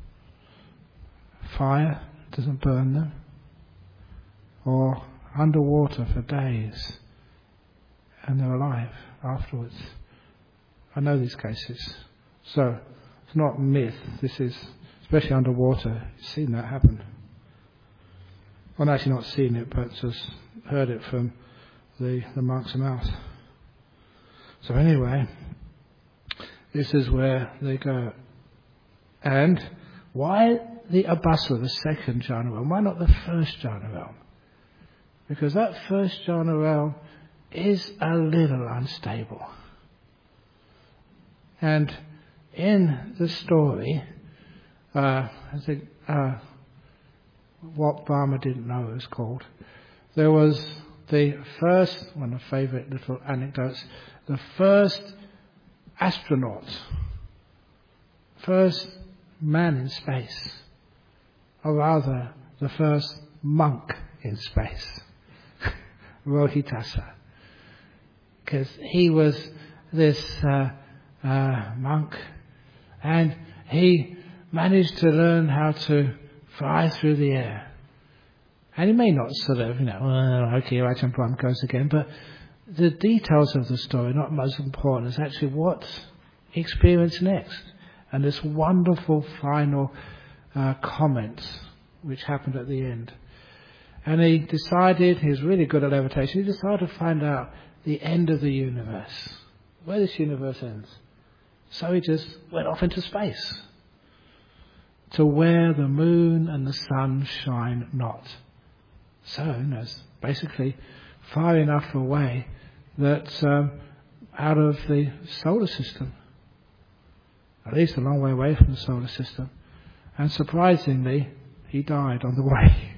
Fire doesn't burn them, or underwater for days, and they're alive afterwards. I know these cases. So, it's not myth, this is, especially underwater, you've seen that happen. Well, actually not seen it, but just heard it from the, the monk's mouth. So anyway, this is where they go. And why the Abhasa, the second jhana realm? Why not the first jhana realm? Because that first jhana realm is a little unstable. And in the story, uh, I think uh, what Brahma didn't know it was called, there was the first, one of my favourite little anecdotes, the first astronaut, first man in space, or rather the first monk in space, Rohitasa. Because he was this uh, uh, monk, and he managed to learn how to fly through the air. And he may not sort of, you know, oh, okay, right, and Brahm goes again, but the details of the story are not most important. It's actually what he experienced next. And this wonderful final uh, comment which happened at the end. And he decided, he was really good at levitation, he decided to find out the end of the universe, where this universe ends. So he just went off into space, to where the moon and the sun shine not. So, you know, it's basically far enough away that um, out of the solar system, at least a long way away from the solar system. And surprisingly, he died on the way.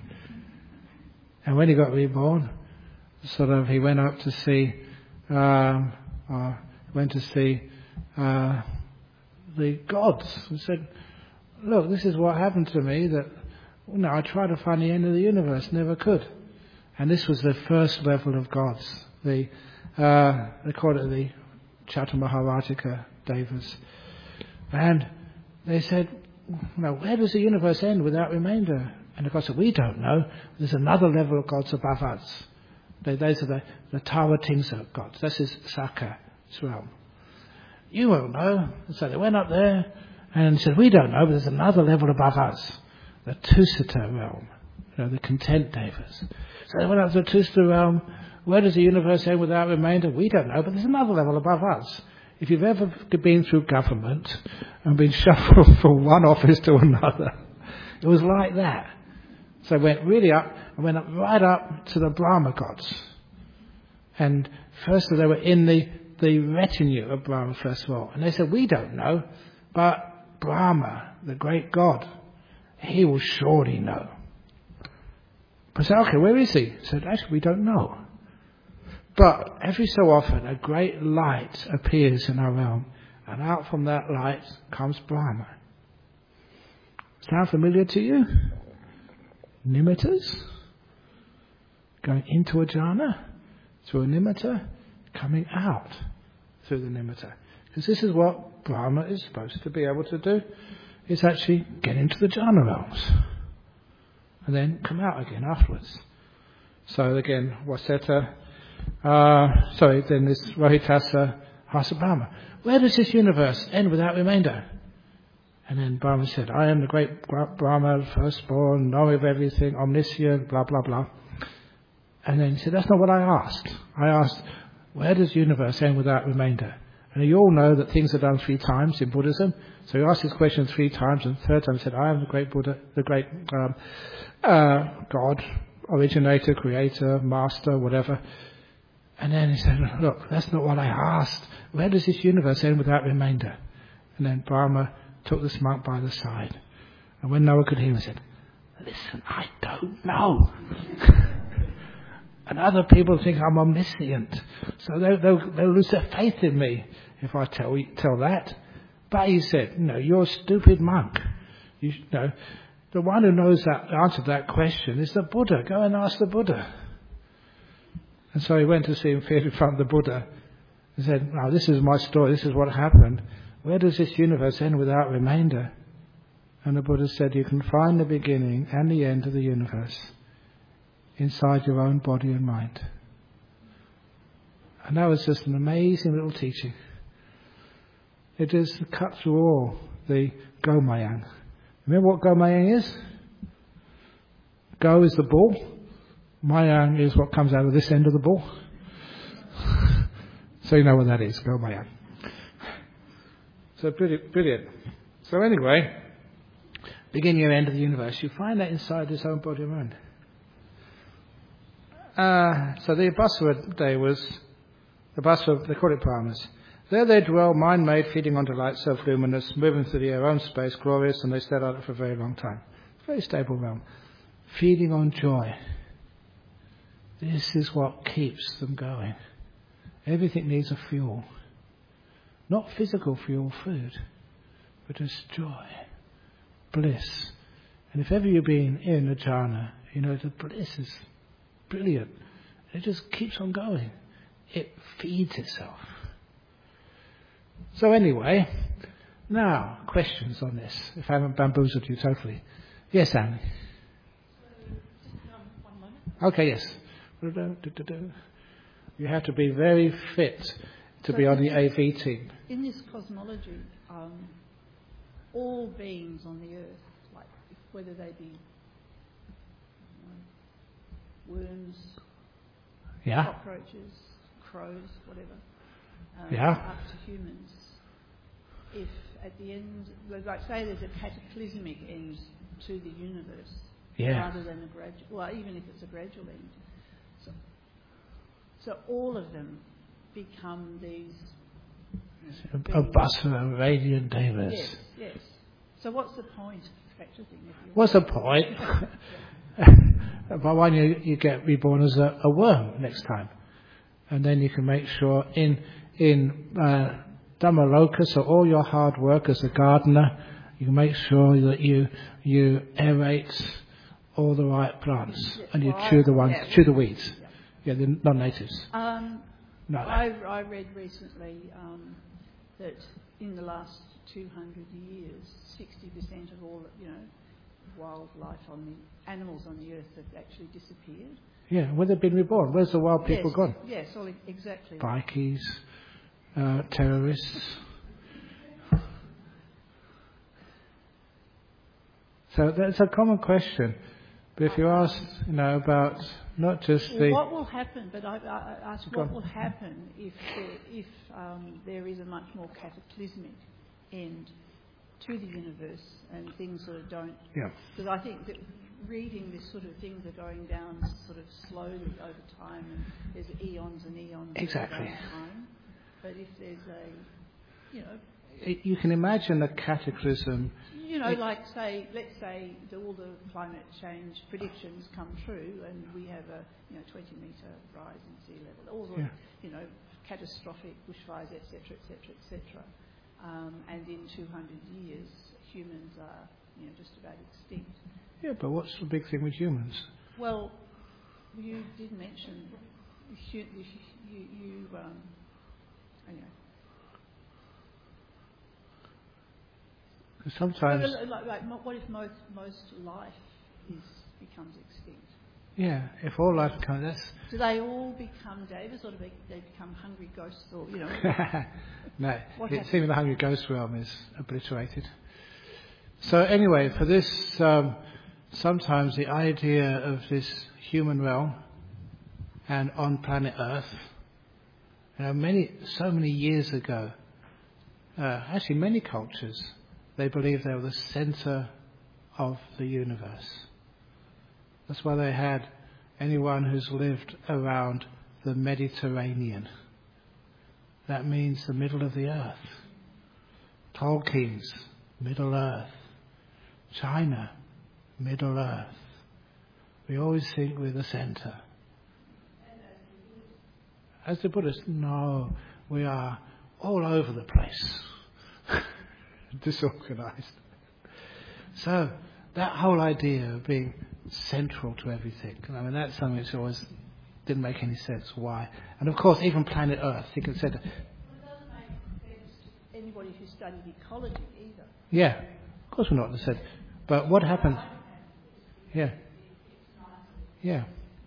And when he got reborn, sort of, he went up to see, um, uh, went to see uh, the gods, and said, "Look, this is what happened to me. That, you know, I tried to find the end of the universe, never could." And this was the first level of gods. The uh, they called it the Chatamaharajika Devas. And they said, "No, where does the universe end without remainder?" And the gods said, "We don't know. There's another level of gods above us. They, those are the, the Tawatingsa gods. This is Saka's realm. You won't know." And so they went up there and said, "We don't know, but there's another level above us, the Tusita realm, you know, the content Devas." So they went up to the Tusita realm. "Where does the universe end without remainder?" "We don't know, but there's another level above us." If you've ever been through government and been shuffled from one office to another, it was like that. So it went really up, and went up right up to the Brahma gods. And first they were in the, the retinue of Brahma first of all. And they said, "We don't know, but Brahma, the great God, he will surely know." I said, "Okay, where is he?" I said, "Actually, we don't know. But every so often a great light appears in our realm, and out from that light comes Brahma." Sound familiar to you? Nimittas? Going into a jhana, through a nimitta, coming out through the nimitta. Because this is what Brahma is supposed to be able to do, is actually get into the jhana realms, and then come out again afterwards. So again, Waseta, Uh, sorry, then this Rohitasa asked Brahma, "Where does this universe end without remainder?" And then Brahma said, "I am the great Brahma, firstborn, know of everything, omniscient, blah, blah, blah." And then he said, "That's not what I asked. I asked, where does the universe end without remainder?" And you all know that things are done three times in Buddhism. So he asked this question three times, and the third time he said, "I am the great Buddha, the great um, uh, God, originator, creator, master, whatever." And then he said, "Look, that's not what I asked. Where does this universe end without remainder?" And then Brahma took this monk by the side. And when no one could hear him, he said, "Listen, I don't know." And other people think I'm omniscient. So they'll, they'll, they'll lose their faith in me if I tell tell that. But he said, "No, you're a stupid monk. You, you know, the one who knows that answer to that question is the Buddha. Go and ask the Buddha." And so he went to see him in front of the Buddha and said, "Now this is my story, this is what happened. Where does this universe end without remainder?" And the Buddha said, "You can find the beginning and the end of the universe inside your own body and mind." And that was just an amazing little teaching. It just cut through all the Gomayang. Remember what Gomayang is? Go is the ball. Mayang is what comes out of this end of the ball. So you know what that is, go Mayang. So brilliant, brilliant. So anyway, beginning and end of the universe, you find that inside this own body and mind. Uh, so the Abhasara day was, the Abhasara, they call it Brahmas. There they dwell, mind-made, feeding on delight, self-luminous, moving through their own space, glorious, and they stayed out for a very long time. Very stable realm. Feeding on joy. This is what keeps them going. Everything needs a fuel. Not physical fuel, food, but just joy, bliss, And if ever you've been in a jhana, you know, the bliss is brilliant. It just keeps on going. It feeds itself. So anyway, now, questions on this, if I haven't bamboozled you totally. Yes, Anne? Okay, yes. You have to be very fit to so be on the A V team. In this cosmology, um, all beings on the earth, like whether they be you know, worms, yeah. cockroaches, crows, whatever, um, yeah. up to humans, if at the end, like say there's a cataclysmic end to the universe, yeah. rather than a gradual, well, even if it's a gradual end. So, so all of them become these... Abhasara, radiant devas. Yes, yes. So what's the point of practicing? What's the point? But when you, you get reborn as a, a worm next time. And then you can make sure in, in uh, Dhammaloka, so all your hard work as a gardener, you can make sure that you you aerate all the right plants, yes, and you well, chew the ones, yeah, chew the weeds. Yeah, yeah the non-natives. Um, no. I, I read recently um, that in the last two hundred years, sixty percent of all you know wildlife on the animals on the earth have actually disappeared. Yeah, where they've been reborn. Where's the wild people yes, gone? Yes, well, exactly. Bikies, uh, terrorists. So that's a common question. But if you ask, you know, about not just well, the... what will happen, but I, I ask what will happen if there, if um, there is a much more cataclysmic end to the universe and things sort of don't... Yeah. Because I think that reading this sort of things are going down sort of slowly over time and there's eons and eons exactly. of time. But if there's a, you know... You can imagine a cataclysm... You know, like say, let's say the, all the climate change predictions come true, and we have a you know twenty metre rise in sea level, all the yeah. you know catastrophic bushfires, et cetera, et cetera, et cetera. Um, and in two hundred years, humans are you know just about extinct. Yeah, but what's the big thing with humans? Well, you did mention you you, you um, anyway. Sometimes, like, like, what if most most life is becomes extinct? Yeah, if all life becomes this. Do they all become devas, or do they, they become hungry ghosts, or you know? No, what it happens? seems the hungry ghost realm is obliterated. So anyway, for this, um, sometimes the idea of this human realm and on planet Earth, you know, many so many years ago, uh, actually many cultures. They believed they were the centre of the universe. That's why they had anyone who's lived around the Mediterranean. That means the middle of the earth. Tolkien's Middle Earth. China, Middle Earth. We always think we're the centre. As the Buddhists, no, we are all over the place. Disorganized. So that whole idea of being central to everything, I mean, that's something which always didn't make any sense. Why? And of course, even planet Earth, you can say that. Well, it doesn't make sense to anybody who studied ecology either. Yeah, of course we're not said. But what happened? Yeah. Yeah.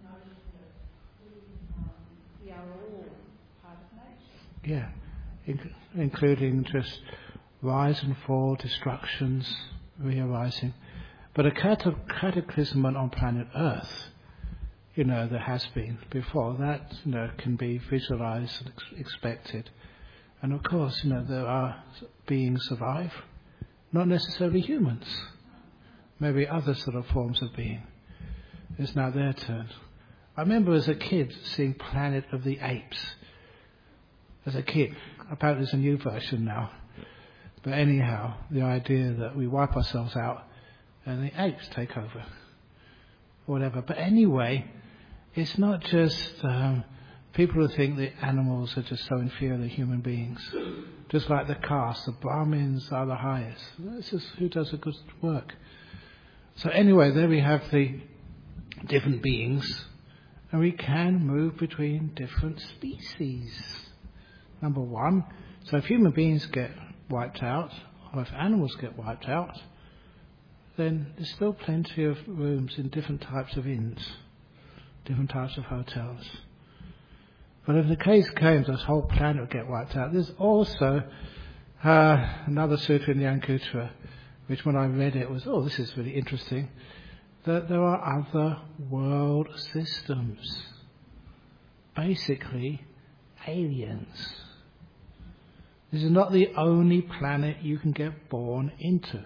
We are all part of nature. Yeah, In- including just rise and fall, destructions, re-arising. But a cataclysm on planet Earth, you know, there has been before, that, you know, can be visualized and ex- expected. And of course, you know, there are beings survive, not necessarily humans, maybe other sort of forms of being. It's now their turn. I remember as a kid seeing Planet of the Apes. As a kid, apparently there's a new version now. But anyhow, the idea that we wipe ourselves out and the apes take over, or whatever. But anyway, it's not just um, people who think that animals are just so inferior to human beings. Just like the caste, the Brahmins are the highest. This is who does a good work. So anyway, there we have the different beings, and we can move between different species. Number one, so if human beings get wiped out, or if animals get wiped out, then there's still plenty of rooms in different types of inns, different types of hotels. But if the case came, this whole planet would get wiped out. There's also uh, another sutra in the Anguttara, which when I read it was, oh, this is really interesting, that there are other world systems. Basically, aliens. This is not the only planet you can get born into.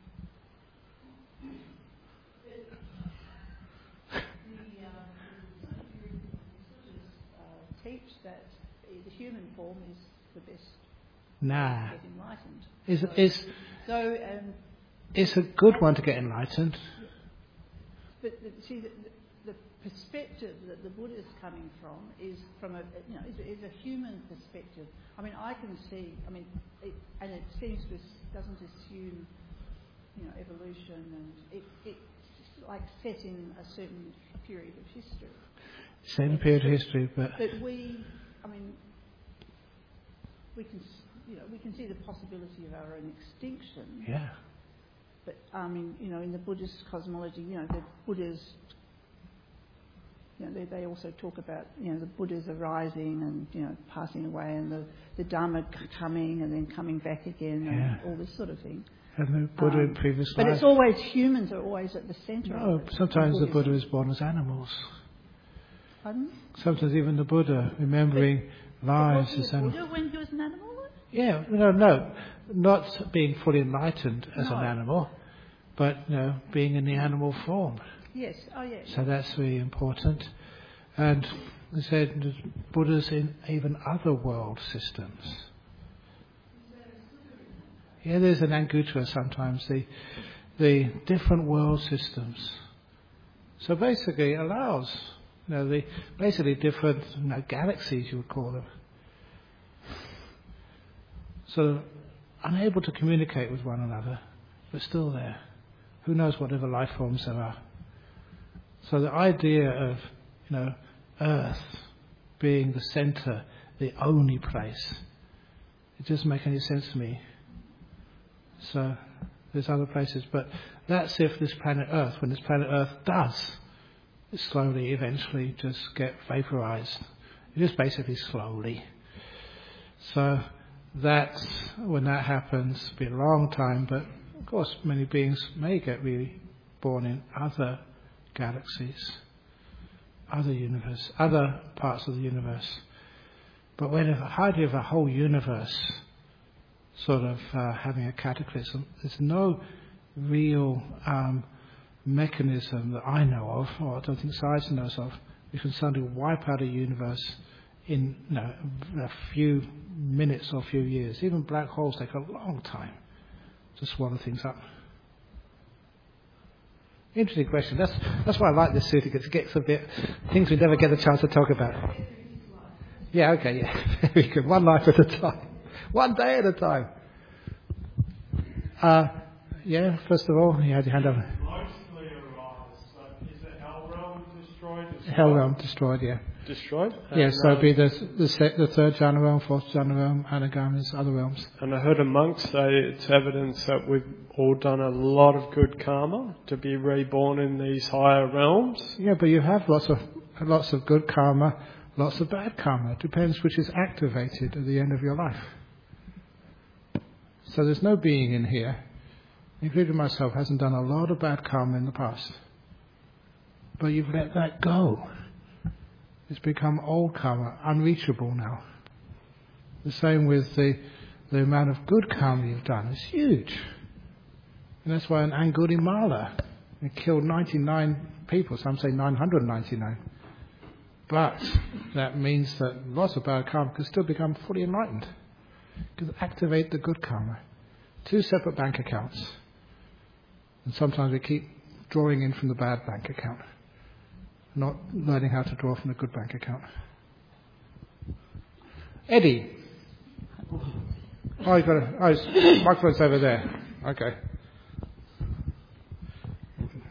The human form is the best. Nah. To get enlightened. Is so, is so um, it's a good one to get enlightened. But the, see, the, the perspective that the Buddha is coming from is from a you know is, is a human perspective. I mean, I can see. I mean, it, and it seems to doesn't assume you know evolution, and it, it's like set in a certain period of history. Same period of history, but but we. I mean, we can, you know, we can see the possibility of our own extinction. Yeah. But I mean, you know, in the Buddhist cosmology, you know, the Buddhas, you know, they, they also talk about, you know, the Buddhas arising and you know passing away, and the the Dharma coming and then coming back again, and yeah. all this sort of thing. And the Buddha um, in previous but life. But it's always humans are always at the centre. No, of it. sometimes the Buddha is born as animals. Pardon? Sometimes even the Buddha, remembering but, lives but was as he a animals. Buddha when he was an animal? Yeah, no, no, not being fully enlightened as no. an animal, but you know, being in the animal form. Yes, oh yeah. So that's really important. And they said there's Buddhas in even other world systems. Yeah, there's an Anguttara sometimes, the the different world systems. So basically it allows, you know, the basically different you know, galaxies you would call them. So unable to communicate with one another, but still there. Who knows whatever life forms there are. So the idea of, you know, Earth being the centre, the only place, it doesn't make any sense to me. So there's other places, but that's if this planet Earth, when this planet Earth does slowly, eventually just get vaporized. It is basically slowly. So that's, when that happens, it'll be a long time, but of course many beings may get really born in other galaxies, other universe, other parts of the universe. But when the idea of a whole universe sort of uh, having a cataclysm, there's no real um, mechanism that I know of, or I don't think science knows of, which can suddenly wipe out a universe in you know, a few minutes or a few years. Even black holes take a long time to swallow things up. Interesting question. That's that's why I like this suit. It gets a bit things we never get a chance to talk about. Yeah, okay, yeah. Very good. One life at a time. One day at a time. Uh, yeah, first of all, you had your hand up. Mostly arise, but is the Hell Realm destroyed as well? Hell Realm destroyed, yeah. Destroyed? Yes, And, so it'd um, be the, the, se- the third jhana realm, fourth jhana realm, anagamis, other realms. And I heard a monk say it's evidence that we've all done a lot of good karma to be reborn in these higher realms. Yeah, but you have lots of lots of good karma, lots of bad karma. It depends which is activated at the end of your life. So there's no being in here, including myself, hasn't done a lot of bad karma in the past. But you've let that go. It's become old karma, unreachable now. The same with the the amount of good karma you've done. It's huge. And that's why an Angulimala killed ninety-nine people, some say nine hundred ninety-nine. But that means that lots of bad karma can still become fully enlightened. You can activate the good karma. Two separate bank accounts. And sometimes we keep drawing in from the bad bank account, not learning how to draw from the good bank account. Eddie. Oh, you've got a, oh, his microphone's over there. Okay.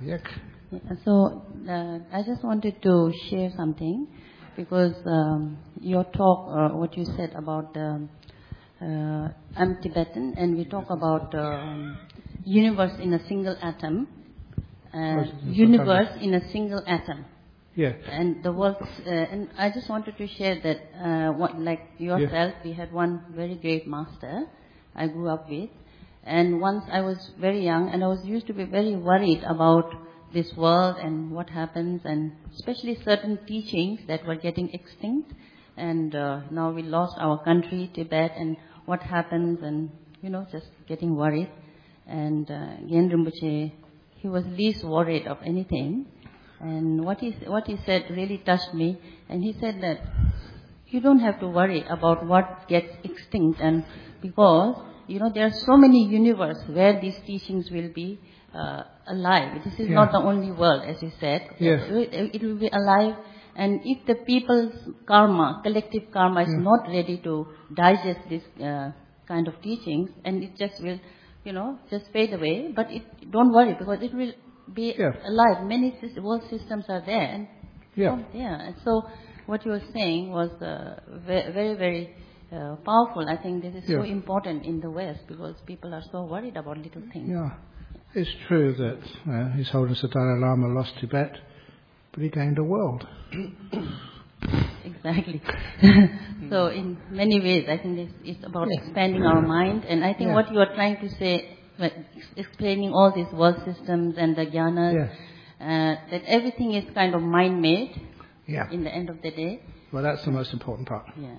Yeah. So uh, I just wanted to share something because um, your talk, uh, what you said about, um, uh, I'm Tibetan, and we talk about um, universe in a single atom, uh, universe in a single atom. Yeah. And the world, uh, and I just wanted to share that, uh, what, like yourself, yeah. we had one very great master I grew up with. And once I was very young, and I was used to be very worried about this world and what happens, and especially certain teachings that were getting extinct. And uh, now we lost our country, Tibet, and what happens, and, you know, just getting worried. And uh, Gen Rinpoche, he was least worried of anything. And what he, what he said really touched me. And he said that you don't have to worry about what gets extinct, and because, you know, there are so many universes where these teachings will be uh, alive. This is yeah. not the only world, as you said. Yes. It, it will be alive. And if the people's karma, collective karma, is yeah. not ready to digest this uh, kind of teachings, and it just will, you know, just fade away. But it, don't worry, because it will be yeah. alive. Many world systems are there. And yeah. Oh, yeah. And so what you were saying was uh, very, very, very uh, powerful. I think this is yeah. so important in the West because people are so worried about little things. Yeah. It's true that uh, His Holiness the Dalai Lama lost Tibet, but he gained the world. Exactly. So in many ways, I think this is about yeah. expanding our mind. And I think yeah. what you are trying to say, well, explaining all these world systems and the jnanas, yeah. uh, that everything is kind of mind-made yeah. in the end of the day. Well, that's the most important part. Yeah.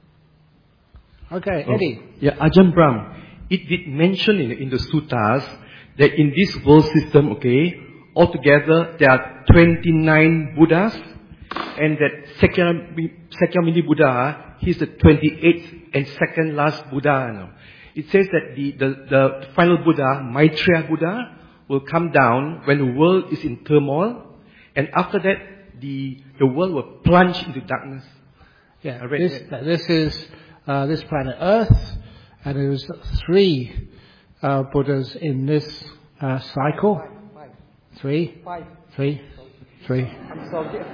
Okay, oh, Eddie. Yeah, Ajahn Brahm. It did mention in, in the suttas that in this world system, okay, altogether there are twenty-nine Buddhas, and that Sakyamuni, Sakyamuni Buddha, he's the twenty-eighth and second last Buddha. You know. It says that the, the, the final Buddha, Maitreya Buddha, will come down when the world is in turmoil, and after that, the, the world will plunge into darkness. Yeah, this, this is uh, this planet Earth, and there was three uh, Buddhas in this uh, cycle. Five. Five. Three? Five. Three? Three. I'm sorry.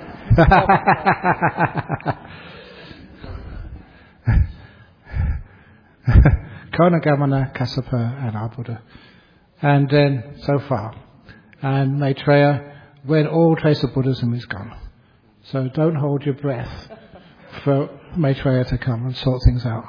Konagamana, Kassapa, and our Buddha. And then, so far. And Maitreya, when all trace of Buddhism is gone. So don't hold your breath for Maitreya to come and sort things out.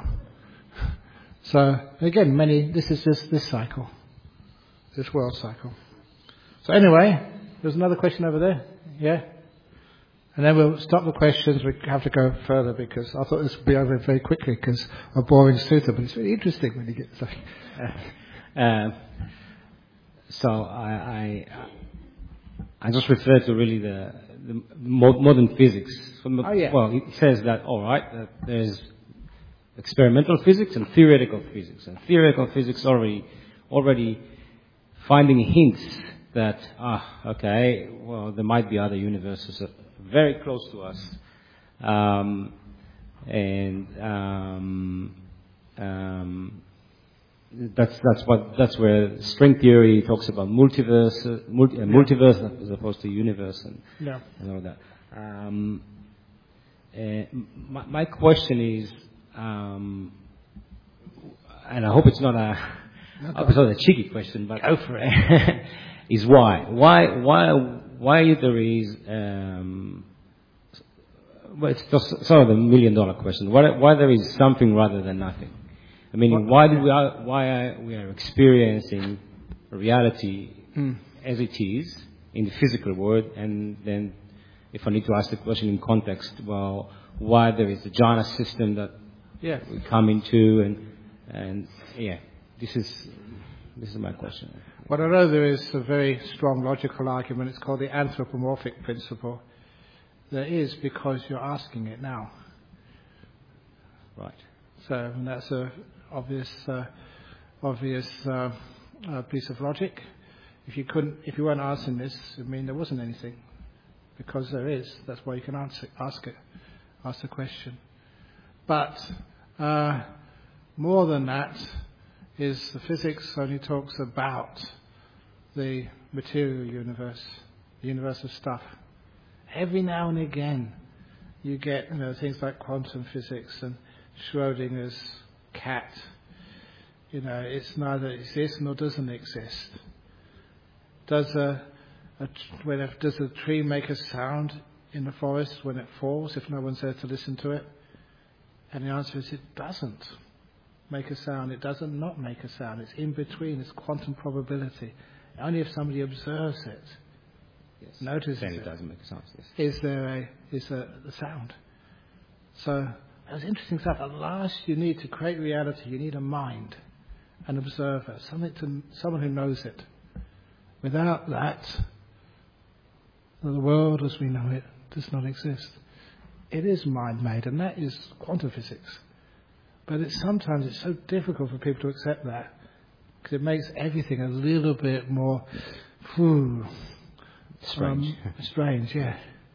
So, again, many, this is just this cycle. This world cycle. So anyway, there's another question over there. Yeah? And then we'll stop the questions. We have to go further because I thought this would be over very quickly because of boring sutta, but it's really interesting when you get stuff. Uh, uh, so I, I I just refer to really the, the modern physics. From, oh, yeah. Well, it says that, all right, that there's experimental physics and theoretical physics. And theoretical physics already already finding hints that, ah, okay, well, there might be other universes very close to us. Um, and um, um, that's that's what that's where string theory talks about multiverse, uh, multi, uh, multiverse as opposed to universe and, yeah. and all that. Um, uh, my, my question is, um, and I hope it's not a, I hope it's not a cheeky question, but go for it. Is why why why why there is um, well, it's just sort of the million dollar question. Why why there is something rather than nothing? I mean, why do we are, why are, we are experiencing reality mm. as it is in the physical world, and then if I need to ask the question in context, well, why there is the jhana system that yeah. we come into, and and yeah, this is this is my question. Well, I know there is a very strong logical argument. It's called the anthropomorphic principle. There is because you're asking it now. Right. So and that's a obvious, uh, obvious uh, uh, piece of logic. If you couldn't, if you weren't asking this, it mean there wasn't anything. Because there is. That's why you can answer, ask it, ask the question. But uh, more than that is the physics only talks about the material universe, the universe of stuff. Every now and again, you get you know things like quantum physics and Schrodinger's cat. You know, it's neither exists nor doesn't exist. Does a, a when a, does a tree make a sound in the forest when it falls if no one's there to listen to it? And the answer is it doesn't make a sound. It doesn't not make a sound. It's in between. It's quantum probability. Only if somebody observes it, Yes. notices Then it, it doesn't make sense. Yes. is there a is a, a sound. So that's interesting stuff. At last, you need to create reality. You need a mind, an observer, something to someone who knows it. Without that, the world as we know it does not exist. It is mind-made, and that is quantum physics. But it's sometimes it's so difficult for people to accept that because it makes everything a little bit more whew, Strange. Um, strange, yeah.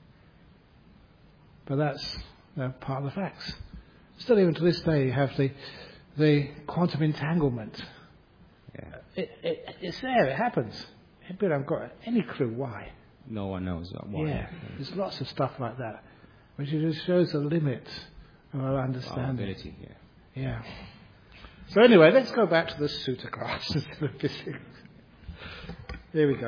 But that's you know, part of the facts. Still, even to this day, you have the the quantum entanglement. Yeah. It, it, it's there. It happens. People haven't got any clue why. No one knows why. Yeah, there's lots of stuff like that, which just shows the limit of our Our understanding. ability, yeah. Yeah. So anyway, let's go back to the sutta class instead of physics. Here we go.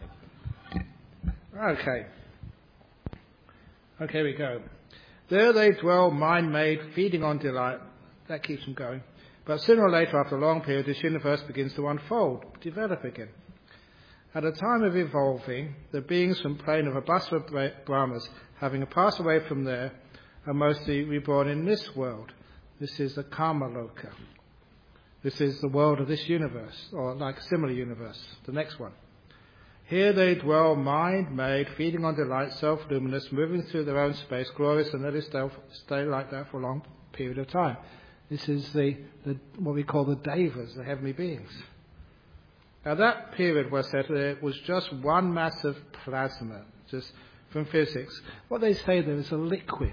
Okay. Okay, we go. There they dwell, mind-made, feeding on delight. That keeps them going. But sooner or later, after a long period, this universe begins to unfold, develop again. At a time of evolving, the beings from plane of Abhasva Brahmas, having passed away from there, are mostly reborn in this world. This is the Kama Loka. This is the world of this universe, or like a similar universe, the next one. Here they dwell, mind-made, feeding on delight, self-luminous, moving through their own space, glorious, and let it stay, stay like that for a long period of time. This is the, the what we call the devas, the heavenly beings. Now that period was said there was just one mass of plasma, just from physics. What they say there is a liquid.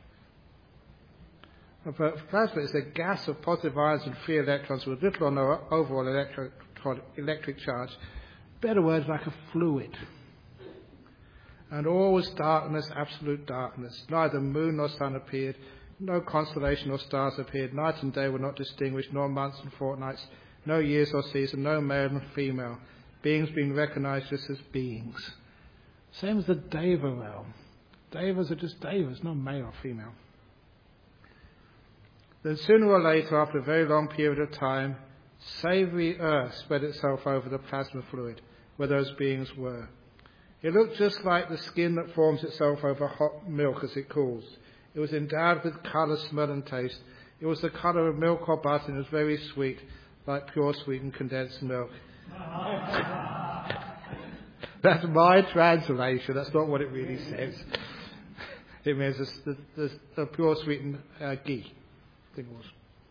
But plasma is a gas of positive ions and free electrons with little or no overall electric, electric charge. Better words, like a fluid. And all was darkness, absolute darkness. Neither moon nor sun appeared. No constellation or stars appeared. Night and day were not distinguished, nor months and fortnights. No years or season, no male and female. Beings being recognized just as beings. Same as the Deva realm. Devas are just Devas, not male or female. Then sooner or later, after a very long period of time, savoury earth spread itself over the plasma fluid where those beings were. It looked just like the skin that forms itself over hot milk as it cools. It was endowed with colour, smell and taste. It was the colour of milk or butter and it was very sweet, like pure sweetened condensed milk. That's my translation. That's not what it really says. It means the, the, the pure sweetened uh, ghee. I think it was.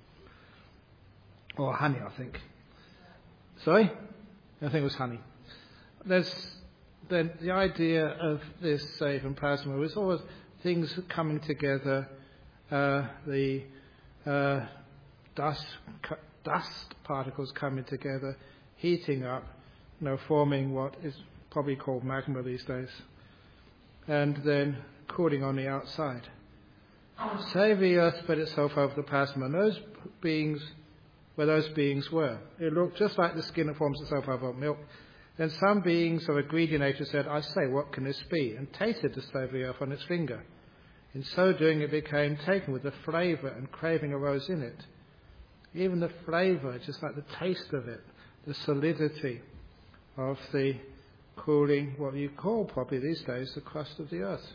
Or honey, I think. Sorry? I think it was honey. There's then the idea of this, say, from plasma was always things coming together, uh, the uh, dust dust particles coming together, heating up, you know, forming what is probably called magma these days, and then cooling on the outside. Savoury earth spread itself over the plasma, and those beings, where those beings were. It looked just like the skin that forms itself over milk. Then some beings of a greedy nature said, I say, what can this be? And tasted the savoury earth on its finger. In so doing, it became taken with the flavour, and craving arose in it. Even the flavour, just like the taste of it, the solidity of the cooling, what you call probably these days the crust of the earth.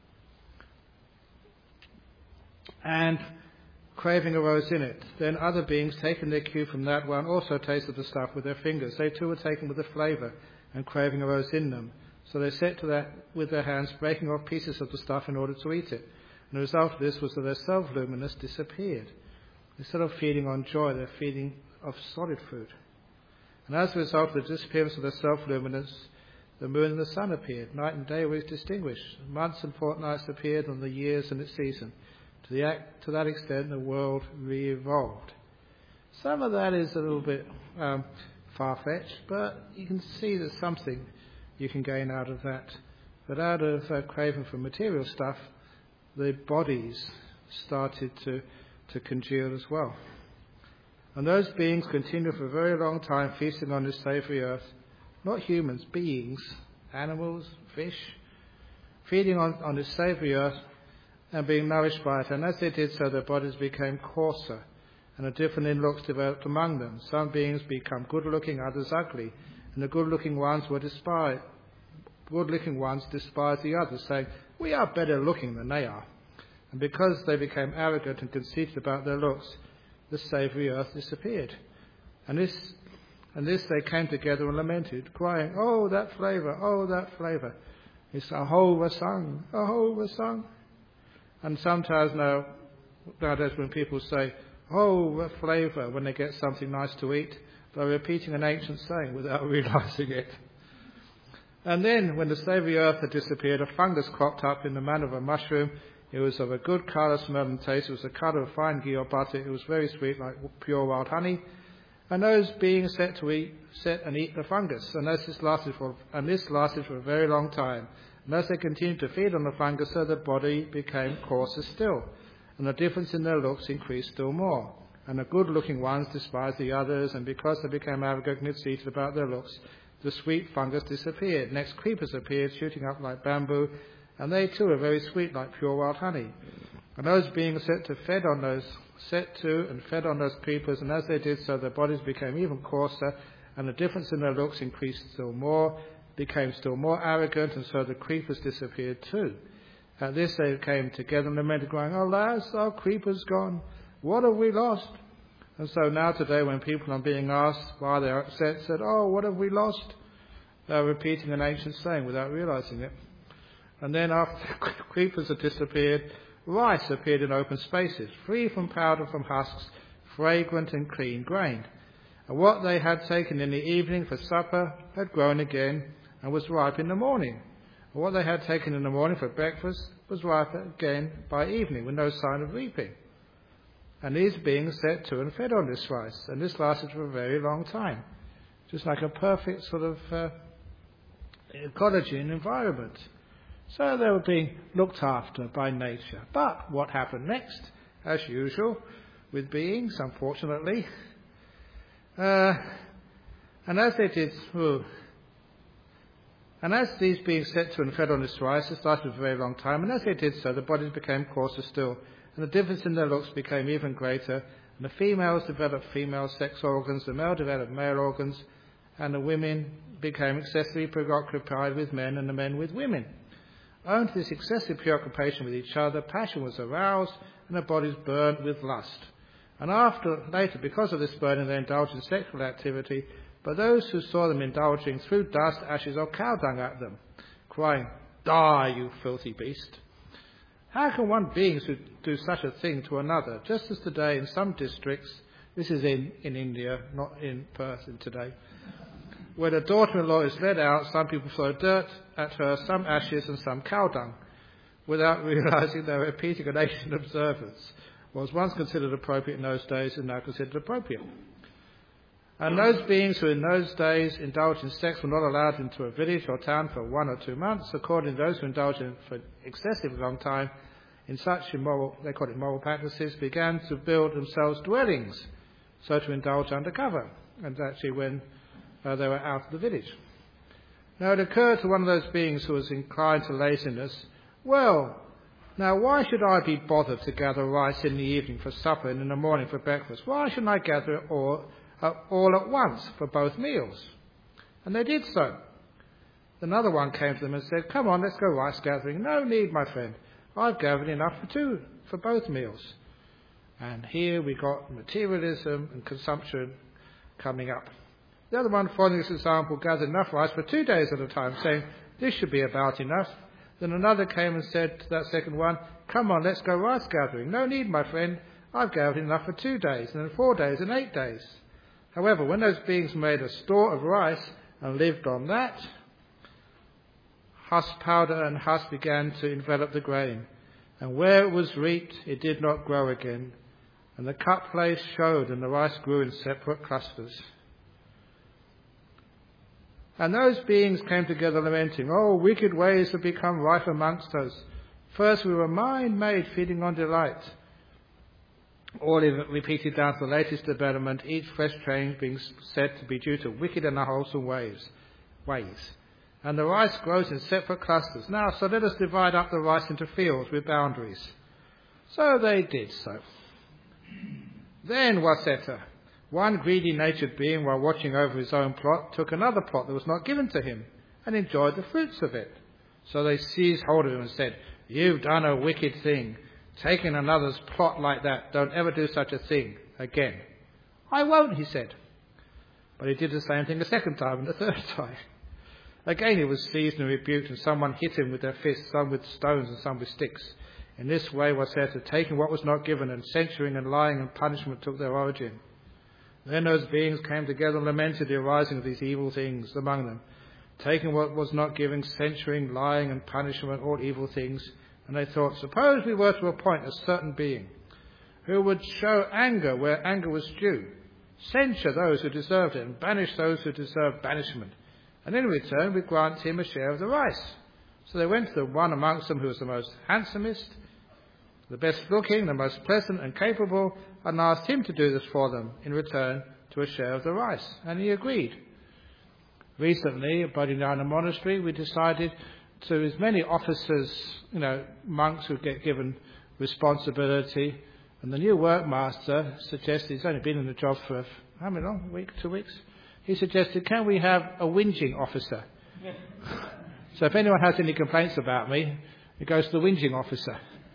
And craving arose in it. Then other beings, taking their cue from that one, also tasted the stuff with their fingers. They too were taken with the flavour, and craving arose in them. So they set to that with their hands, breaking off pieces of the stuff in order to eat it. And the result of this was that their self-luminous disappeared. Instead of feeding on joy, they're feeding of solid food. And as a result of the disappearance of their self-luminous, the moon and the sun appeared. Night and day were distinguished. Months and fortnights appeared on the years and its season. To, the act, to that extent, the world re-evolved. Some of that is a little bit um, far-fetched, but you can see there's something you can gain out of that. But out of uh, craving for material stuff, the bodies started to, to congeal as well. And those beings continued for a very long time feasting on this savoury earth. Not humans, beings, animals, fish, feeding on, on this savoury earth and being nourished by it. And as they did so, their bodies became coarser, and a different in looks developed among them. Some beings become good-looking, others ugly, and the good-looking ones were despised. Good-looking ones despised the others, saying, "We are better looking than they are." And because they became arrogant and conceited about their looks, the savoury earth disappeared. And this, and this they came together and lamented, crying, "Oh, that flavour! Oh, that flavour! It's Ahova Sang, Ahova Sang." And sometimes now, nowadays when people say, "Oh, the flavour," when they get something nice to eat, they're repeating an ancient saying without realising it. And then, when the savoury earth had disappeared, a fungus cropped up in the manner of a mushroom. It was of a good colour, smell and taste. It was the colour of fine ghee or butter. It was very sweet, like pure wild honey. And those beings set to eat, set and eat the fungus. And as this lasted for, and this lasted for a very long time. And as they continued to feed on the fungus, so the body became coarser still, and the difference in their looks increased still more. And the good-looking ones despised the others, and because they became arrogant and conceited about their looks, the sweet fungus disappeared. Next, creepers appeared, shooting up like bamboo, and they too were very sweet, like pure wild honey. And those beings set to fed on those, set to and fed on those creepers, and as they did so, their bodies became even coarser, and the difference in their looks increased still more, became still more arrogant, and so the creepers disappeared too. At this they came together and lamented, crying, "Alas, our creepers gone! What have we lost?" And so now today, when people are being asked why they are upset, said, "Oh, what have we lost?" They are repeating an ancient saying without realising it. And then after the creepers had disappeared, rice appeared in open spaces, free from powder, from husks, fragrant and clean grained. And what they had taken in the evening for supper had grown again and was ripe in the morning. And what they had taken in the morning for breakfast was ripe again by evening, with no sign of reaping. And these beings set to and fed on this rice, and this lasted for a very long time, just like a perfect sort of uh, ecology and environment. So they were being looked after by nature. But what happened next, as usual, with beings, unfortunately, uh, and as they did, oh, and as these beings set to and fed on this rice, it started for a very long time, and as they did so, the bodies became coarser still, and the difference in their looks became even greater, and the females developed female sex organs, the male developed male organs, and the women became excessively preoccupied with men, and the men with women. Owing to this excessive preoccupation with each other, passion was aroused, and the bodies burned with lust. And after, later, because of this burning, they indulged in sexual activity, but those who saw them indulging threw dust, ashes, or cow dung at them, crying, "Die, you filthy beast!" How can one being do such a thing to another? Just as today in some districts, this is in, in India, not in Perth in today, where the daughter-in-law is led out, some people throw dirt at her, some ashes and some cow dung, without realising they were repeating an ancient observance. What was once considered appropriate in those days is now considered appropriate. And those beings who in those days indulged in sex were not allowed into a village or town for one or two months, according to those who indulged in it for an excessively long time, in such immoral, they call it moral practices, began to build themselves dwellings, so to indulge undercover, and actually when uh, they were out of the village. Now it occurred to one of those beings who was inclined to laziness, "Well, now why should I be bothered to gather rice in the evening for supper and in the morning for breakfast? Why shouldn't I gather it all Uh, all at once for both meals?" And they did so. Another one came to them and said, "Come on, let's go rice gathering." "No need, my friend. I've gathered enough for two, for both meals." And here we got materialism and consumption coming up. The other one, following this example, gathered enough rice for two days at a time, saying, "This should be about enough." Then another came and said to that second one, "Come on, let's go rice gathering." "No need, my friend. I've gathered enough for two days, and then four days, and eight days. However, when those beings made a store of rice and lived on that, husk powder and husk began to envelop the grain. And where it was reaped, it did not grow again. And the cut place showed, and the rice grew in separate clusters. And those beings came together lamenting, "Oh, wicked ways have become rife amongst us. First we were mind-made, feeding on delight." All of it repeated down to the latest development, each fresh change being said to be due to wicked and unwholesome ways. ways. And the rice grows in separate clusters. Now, so let us divide up the rice into fields with boundaries. So they did so. Then Waseta, one greedy-natured being, while watching over his own plot, took another plot that was not given to him and enjoyed the fruits of it. So they seized hold of him and said, "You've done a wicked thing. Taking another's plot like that, don't ever do such a thing again." "I won't," he said. But he did the same thing a second time and a third time. Again he was seized and rebuked, and someone hit him with their fists, some with stones and some with sticks. In this way Waseta, taking what was not given, and censuring and lying and punishment took their origin. Then those beings came together and lamented the arising of these evil things among them, taking what was not given, censuring, lying and punishment, all evil things. And they thought, suppose we were to appoint a certain being who would show anger where anger was due, censure those who deserved it, and banish those who deserved banishment. And in return we grant him a share of the rice. So they went to the one amongst them who was the most handsomest, the best looking, the most pleasant and capable, and asked him to do this for them in return to a share of the rice. And he agreed. Recently, abiding down in a monastery, we decided to, as many officers, you know, monks who get given responsibility, and the new workmaster suggested, he's only been in the job for, how many long, a week, two weeks? He suggested, can we have a whinging officer? So if anyone has any complaints about me, it goes to the whinging officer.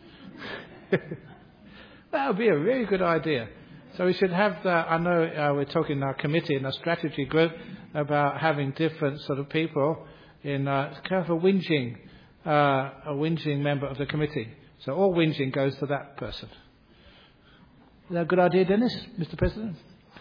That would be a really good idea. So we should have that. I know uh, we're talking in our committee, in our strategy group, about having different sort of people in uh, kind of a whinging, uh, a whinging member of the committee. So all whinging goes to that person. Is that a good idea, Dennis, Mister President?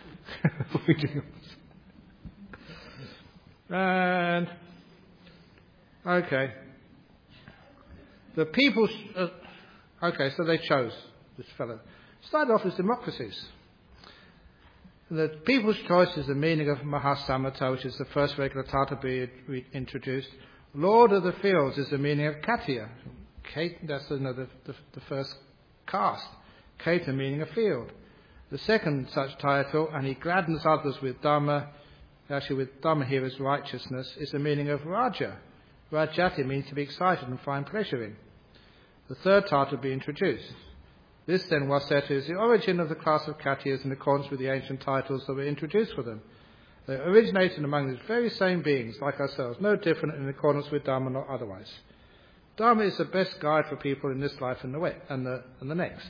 And okay, the people. Uh, okay, so they chose this fellow. Started off as democracies. The people's choice is the meaning of Mahasamata, which is the first regular tata to be re- introduced. Lord of the Fields is the meaning of Katya. Kate, that's you know, the, the, the first caste. Kate, the meaning of field. The second such title, and he gladdens others with Dhamma, actually with Dhamma here is righteousness, is the meaning of Raja. Rajati means to be excited and find pleasure in. The third title to be introduced. This then, Waseta, is the origin of the class of Katyas in accordance with the ancient titles that were introduced for them. They originated among these very same beings, like ourselves, no different in accordance with Dhamma nor otherwise. Dhamma is the best guide for people in this life and the, way, and the, and the next.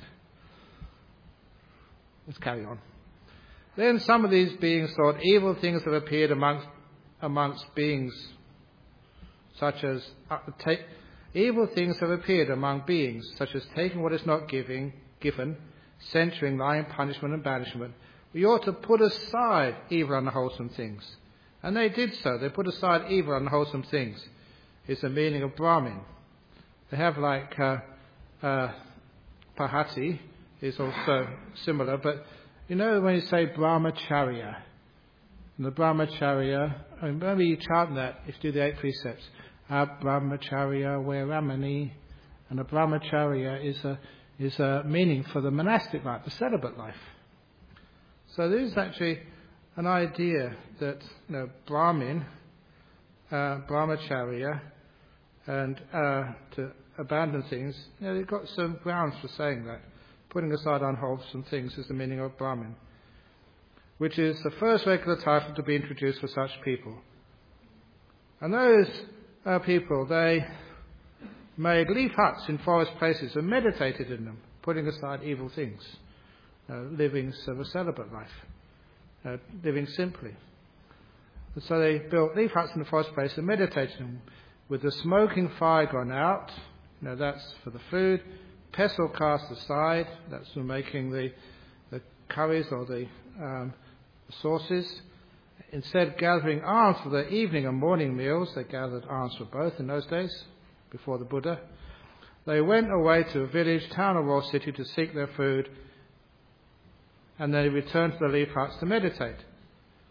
Let's carry on. Then some of these beings thought evil things have appeared amongst, amongst beings, such as uh, take, evil things have appeared among beings, such as taking what is not giving, given, censuring, lying, punishment, and banishment. We ought to put aside evil and unwholesome things. And they did so. They put aside evil and unwholesome things. It's the meaning of Brahmin. They have like uh, uh, Pahati is also similar, but you know when you say Brahmacharya, and the Brahmacharya, I mean, maybe you chant that if you do the eight precepts. Brahmacharya Veramani, and a Brahmacharya is a is a meaning for the monastic life, the celibate life. So there is actually an idea that you know Brahmin, uh, Brahmacharya, and uh, to abandon things. You know, they've got some grounds for saying that. Putting aside unwholesome things is the meaning of Brahmin, which is the first regular title to be introduced for such people. And those uh, people, they made leaf huts in forest places and meditated in them, putting aside evil things, uh, living sort of a celibate life, uh, living simply. And so they built leaf huts in the forest place and meditated in them. With the smoking fire gone out, you know, that's for the food, pestle cast aside, that's for making the, the curries or the um, sauces. Instead, gathering alms for their evening and morning meals, they gathered alms for both in those days, before the Buddha. They went away to a village, town or royal city to seek their food, and they returned to the leaf huts to meditate.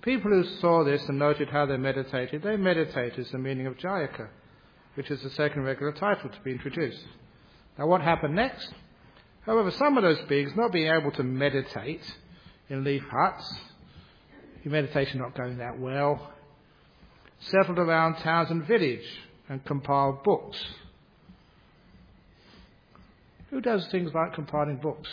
People who saw this and noted how they meditated, they meditate is the meaning of Jayaka, which is the second regular title to be introduced. Now what happened next? However, some of those beings, not being able to meditate in leaf huts, your meditation not going that well, settled around towns and village and compiled books. Who does things like compiling books?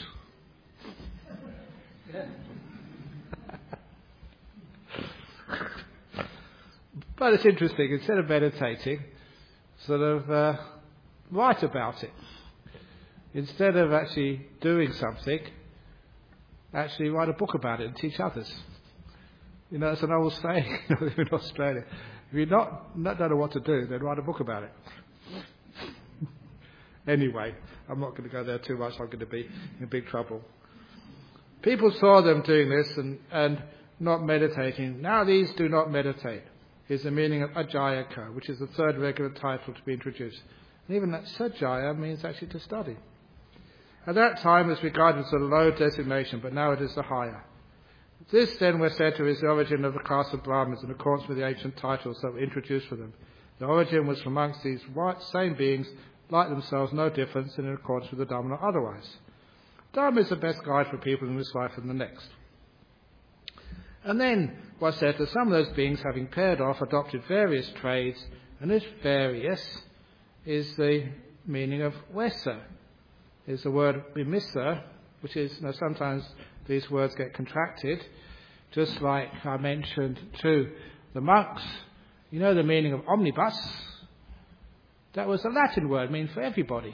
But it's interesting, instead of meditating, sort of uh, write about it. Instead of actually doing something, actually write a book about it and teach others. You know, it's an old saying in Australia. If you're not, not don't know what to do, then write a book about it. Anyway, I'm not going to go there too much. I'm going to be in big trouble. People saw them doing this and, and not meditating. Now these do not meditate, is the meaning of Ajayaka, which is the third regular title to be introduced. And even that Sajaya means actually to study. At that time it was regarded as a low designation, but now it is the higher. This then was said to is the origin of the class of Brahmins in accordance with the ancient titles that were introduced for them. The origin was from amongst these white, same beings, like themselves, no difference, and in accordance with the Dharma or otherwise. Dharma is the best guide for people in this life and the next. And then was said that some of those beings, having paired off, adopted various trades, and this various is the meaning of Wesa, is the word bimisa, which is, you know, sometimes these words get contracted, just like I mentioned to the monks. You know the meaning of omnibus? That was a Latin word, meaning for everybody.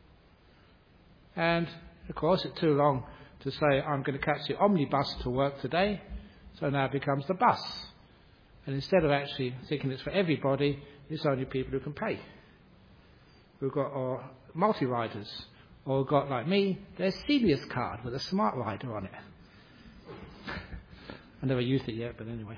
And, of course, it's too long to say, I'm going to catch the omnibus to work today, so now it becomes the bus. And instead of actually thinking it's for everybody, it's only people who can pay. We've got our multi-riders, or we've got, like me, their Celia's card with a smart rider on it. I never used it yet, but anyway.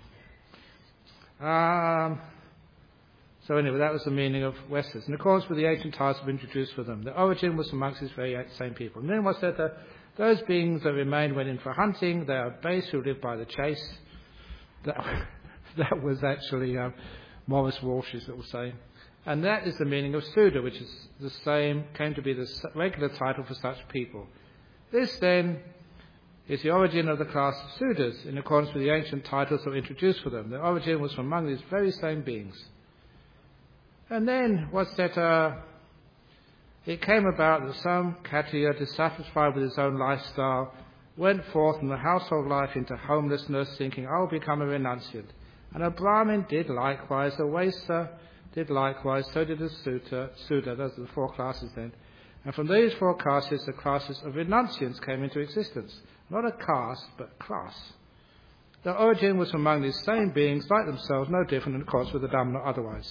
Um... So anyway, that was the meaning of Westers. In accordance with the ancient titles introduced for them, the origin was amongst these very same people. And then was said that those beings that remained went in for hunting, they are base who live by the chase. That, that was actually um, Morris Walsh's little saying. And that is the meaning of Suda, which is the same, came to be the regular title for such people. This then is the origin of the class of Sudas, in accordance with the ancient titles that were introduced for them. The origin was from among these very same beings. And then was that uh, it came about that some Khattiya, dissatisfied with his own lifestyle, went forth from the household life into homelessness, thinking, I will become a renunciant. And a Brahmin did likewise, a Vaisa did likewise, so did a Sutta, Suda, those are the four classes then. And from these four classes, the classes of renunciants came into existence. Not a caste, but class. Their origin was among these same beings, like themselves, no different in accordance with the Dhamma or otherwise.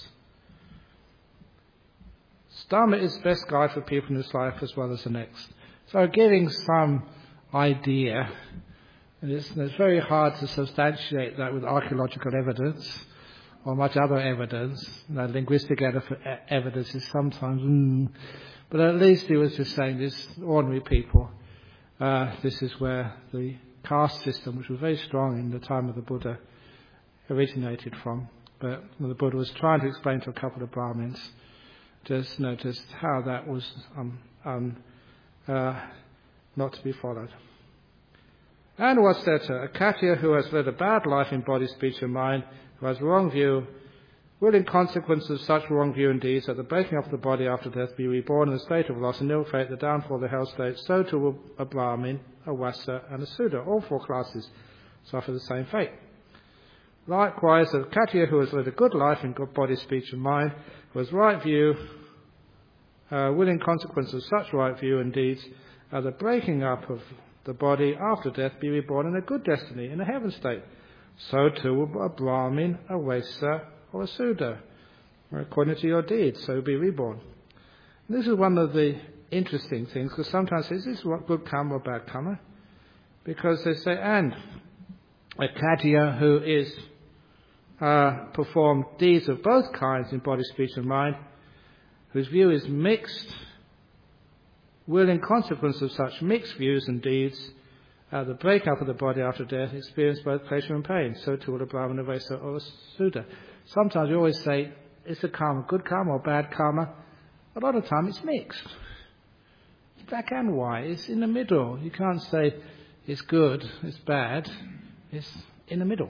Dharma is best guide for people in this life as well as the next. So giving some idea, and it's, it's very hard to substantiate that with archaeological evidence or much other evidence. You know, linguistic ed- evidence is sometimes, mm, but at least he was just saying this, ordinary people, uh, this is where the caste system, which was very strong in the time of the Buddha, originated from. But you know, the Buddha was trying to explain to a couple of Brahmins, just noticed how that was um, um, uh, not to be followed. And what's that? A Khattiya who has led a bad life in body, speech and mind, who has wrong view, will in consequence of such wrong view and deeds, at the breaking of the body after death, be reborn in a state of loss and ill fate, the downfall of the hell state. So too a Brahmin, a Vasa and a Suda, all four classes, suffer the same fate. Likewise, a Khattiya who has led a good life in good body, speech and mind, who has right view, uh, will in consequence of such right view and deeds, at the breaking up of the body after death, be reborn in a good destiny, in a heaven state. So too a Brahmin, a Vasa or a Suda, according to your deeds, so be reborn. And this is one of the interesting things, because sometimes is this good karma or bad karma? Because they say, and a Khattiya who is uh, performed deeds of both kinds in body, speech and mind, whose view is mixed, will in consequence of such mixed views and deeds, Uh, the breakup of the body after death experience both pleasure and pain. So too will the Brahmana Vesa or the Sutta. Sometimes we always say, is the karma good karma or bad karma? A lot of the time it's mixed. It's black and white. It's in the middle. You can't say it's good, it's bad. It's in the middle.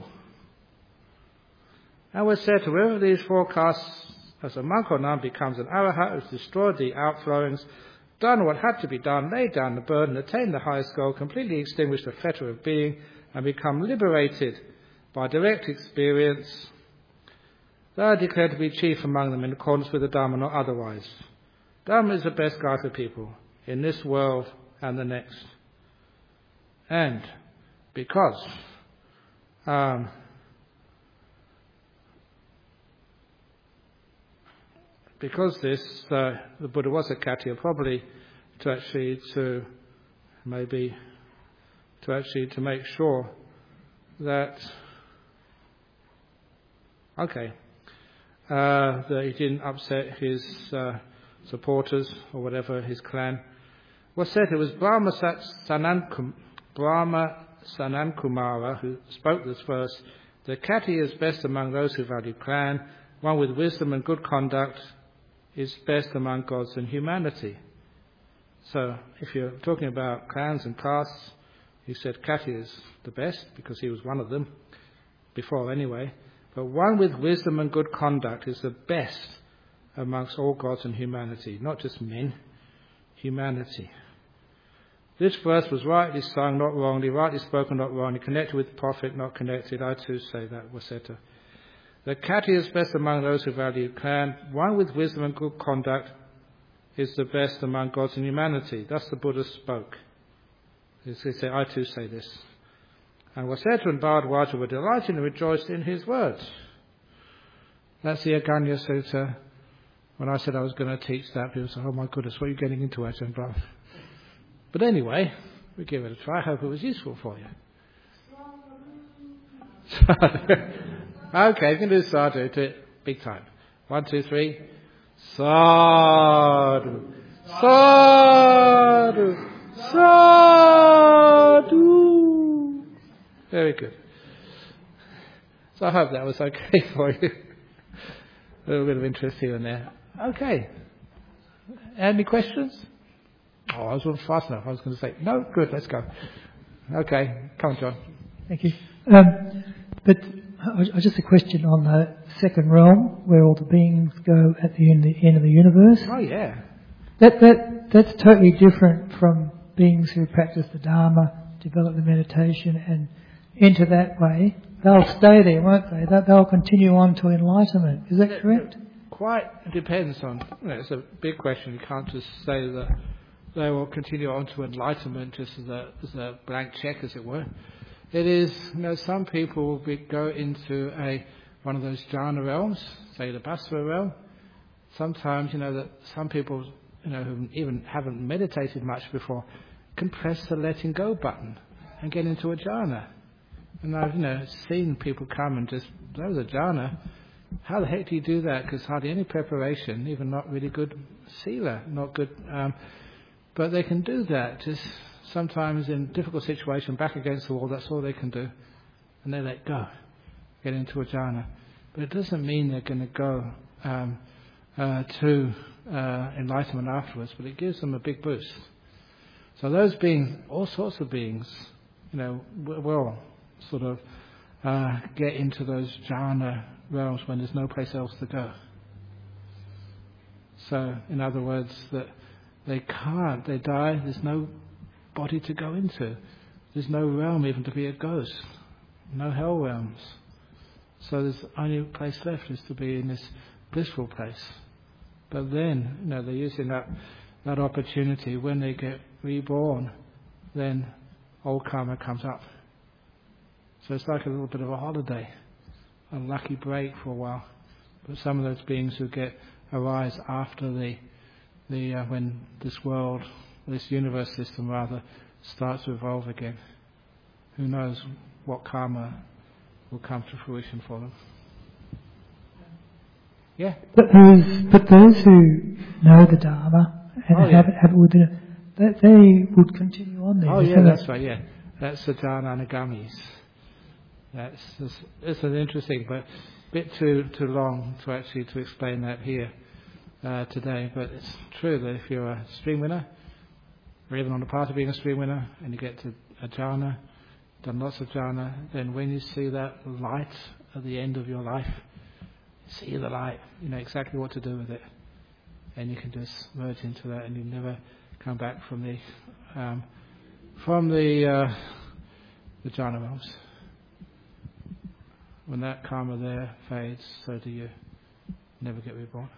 And we're said to whoever these forecasts as a monk or nun becomes an arahat who has destroyed the outflowings, done what had to be done, laid down the burden, attained the highest goal, completely extinguished the fetter of being, and become liberated by direct experience, they are declared to be chief among them in accordance with the Dharma, not otherwise. Dharma is the best guide for people in this world and the next. And because um, because this, uh, the Buddha was a Khattiya, probably to actually to maybe to actually to make sure that okay uh, that he didn't upset his uh, supporters or whatever, his clan. Was said it was Brahma Sanankum, Brahma Sanankumara who spoke this verse. The Khattiya is best among those who value clan. One with wisdom and good conduct is best among gods and humanity. So, if you're talking about clans and castes, he said Khattiya is the best because he was one of them before anyway. But one with wisdom and good conduct is the best amongst all gods and humanity, not just men, humanity. This verse was rightly sung, not wrongly, rightly spoken, not wrongly, connected with the Prophet, not connected. I too say that, Wasetta. The Khattiya is best among those who value clan. One with wisdom and good conduct is the best among gods and humanity. Thus the Buddha spoke. He said, I too say this. And Wasetta and Bhardwaja were delighted and rejoiced in his words. That's the Aganya Sutta. When I said I was going to teach that, people said, oh my goodness, what are you getting into, Ajahn Brahm? But anyway, we give it a try. I hope it was useful for you. Okay, you can do sadhu, do it big time. One, two, three. Sadhu, sadhu, sadhu. Very good. So I hope that was okay for you. A little bit of interest here and there. Okay. Any questions? Oh, I was not fast enough. I was going to say, no, good, let's go. Okay, come on, John. Thank you. Um, but uh, just a question on the second realm, where all the beings go at the end, the end of the universe. Oh, yeah. That that that's totally different from beings who practice the Dharma, develop the meditation, and enter that way. They'll stay there, won't they? They'll continue on to enlightenment. Is that correct? Quite depends on. You know, it's a big question. You can't just say that they will continue on to enlightenment just as a, as a blank check, as it were. It is, you know, some people will be, go into a one of those jhana realms, say the Basra realm. Sometimes, you know, that some people, you know, who even haven't meditated much before, can press the letting go button and get into a jhana. And I've, you know, seen people come and just, that was a jhana. How the heck do you do that? Because hardly any preparation, even not really good sila, not good. Um, but they can do that. Just sometimes in difficult situation, back against the wall, that's all they can do. And they let go, get into a jhana. But it doesn't mean they're going to go um, uh, to uh, enlightenment afterwards, but it gives them a big boost. So those beings, all sorts of beings, you know, will sort of uh, get into those jhana realms when there's no place else to go. So, in other words, that they can't, they die, there's no body to go into. There's no realm even to be a ghost. No hell realms. So there's only place left is to be in this blissful place. But then, you know, they're using that, that opportunity. When they get reborn, then old karma comes up. So it's like a little bit of a holiday, a lucky break for a while. But some of those beings who get arise after the the uh, when this world, this universe system rather, starts to evolve again, who knows what karma will come to fruition for them. Yeah. But those, but those who know the Dharma and oh, have yeah. yeah. it, have it within it, they, they would continue on there. Oh yeah, that's right. Yeah. That's the jhana anagamis. That's, that's it's an interesting, but a bit too too long to actually to explain that here uh, today. But it's true that if you're a stream winner, or even on the path of being a stream winner, and you get to a jhana, done lots of jhana, then when you see that light at the end of your life, see the light, you know exactly what to do with it, and you can just merge into that, and you never come back from the um, from the uh, the jhana realms. When that karma there fades, so do you. Never get reborn.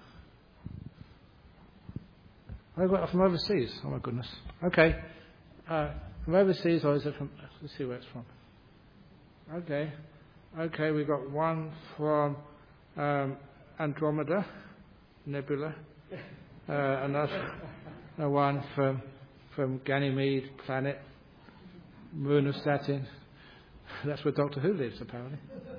I got it from overseas. Oh my goodness. Okay, uh, from overseas, or is it from? Let's see where it's from. Okay, okay, we got one from um, Andromeda Nebula, uh, another uh, one from from Ganymede planet, moon of Saturn. That's where Doctor Who lives, apparently.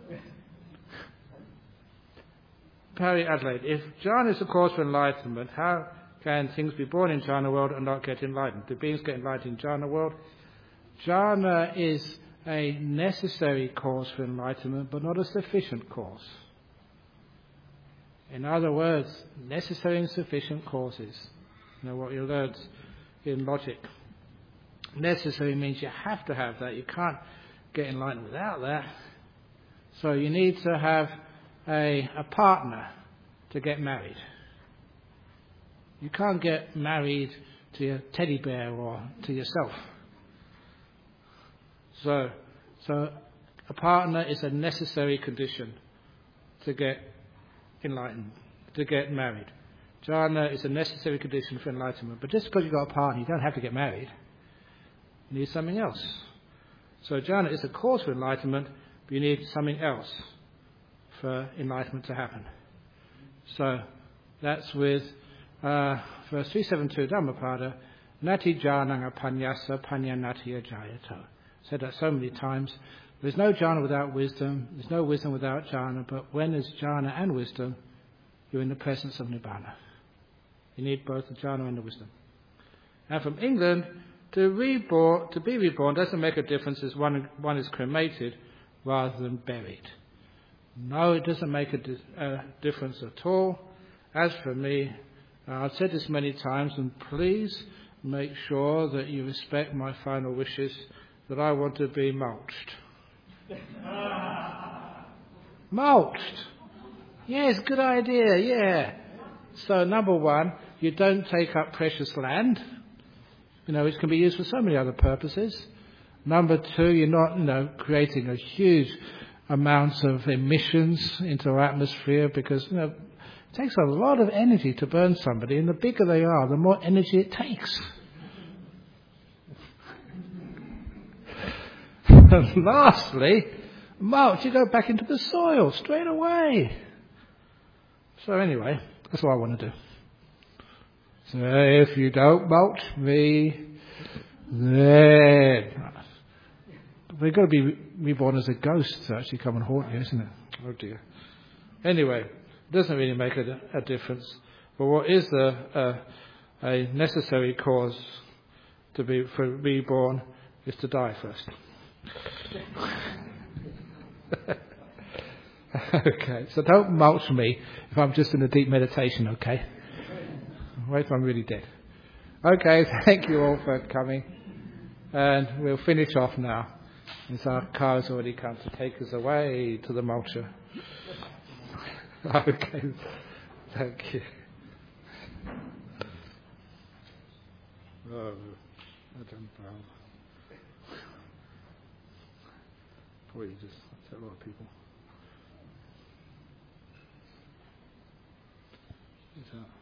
Parry Adelaide. If jhana is the cause for enlightenment, how can things be born in jhana world and not get enlightened? Do beings get enlightened in jhana world? Jhana is a necessary cause for enlightenment, but not a sufficient cause. In other words, necessary and sufficient causes. You know what you learned in logic. Necessary means you have to have that. You can't get enlightened without that. So you need to have a, a partner to get married. You can't get married to your teddy bear or to yourself. So, so a partner is a necessary condition to get enlightened, to get married. Jhana is a necessary condition for enlightenment. But just because you've got a partner, you don't have to get married. You need something else. So jhana is a cause for enlightenment, but you need something else for enlightenment to happen. So that's with uh, verse three seventy-two Dhammapada, Nati jhananga panyasa panyanatiya jayato. Said that so many times. There's no jhana without wisdom, there's no wisdom without jhana, but when there's jhana and wisdom, you're in the presence of nibbana. You need both the jhana and the wisdom. And from England, to reborn, to be reborn doesn't make a difference as one, one is cremated rather than buried. No, it doesn't make a, di- a difference at all. As for me, uh, I've said this many times, and please make sure that you respect my final wishes, that I want to be mulched. Mulched! Yes, good idea, yeah. So number one, you don't take up precious land. You know, it can be used for so many other purposes. Number two, you're not, you know, creating a huge amounts of emissions into our atmosphere, because, you know, it takes a lot of energy to burn somebody, and the bigger they are, the more energy it takes. And lastly, mulch, you go back into the soil straight away. So anyway, that's what I want to do. So if you don't mulch me, then we're going to be reborn as a ghost to actually come and haunt you, isn't it? Oh dear. Anyway, it doesn't really make a, a difference. But what is a, a, a necessary cause to be for reborn is to die first. Okay, so don't mulch me if I'm just in a deep meditation, okay? Wait till I'm really dead. Okay, thank you all for coming. And we'll finish off now. As our car has already come to take us away to the mulcher. Okay, thank you. Oh, I don't know. Probably just upset a lot of people. Is that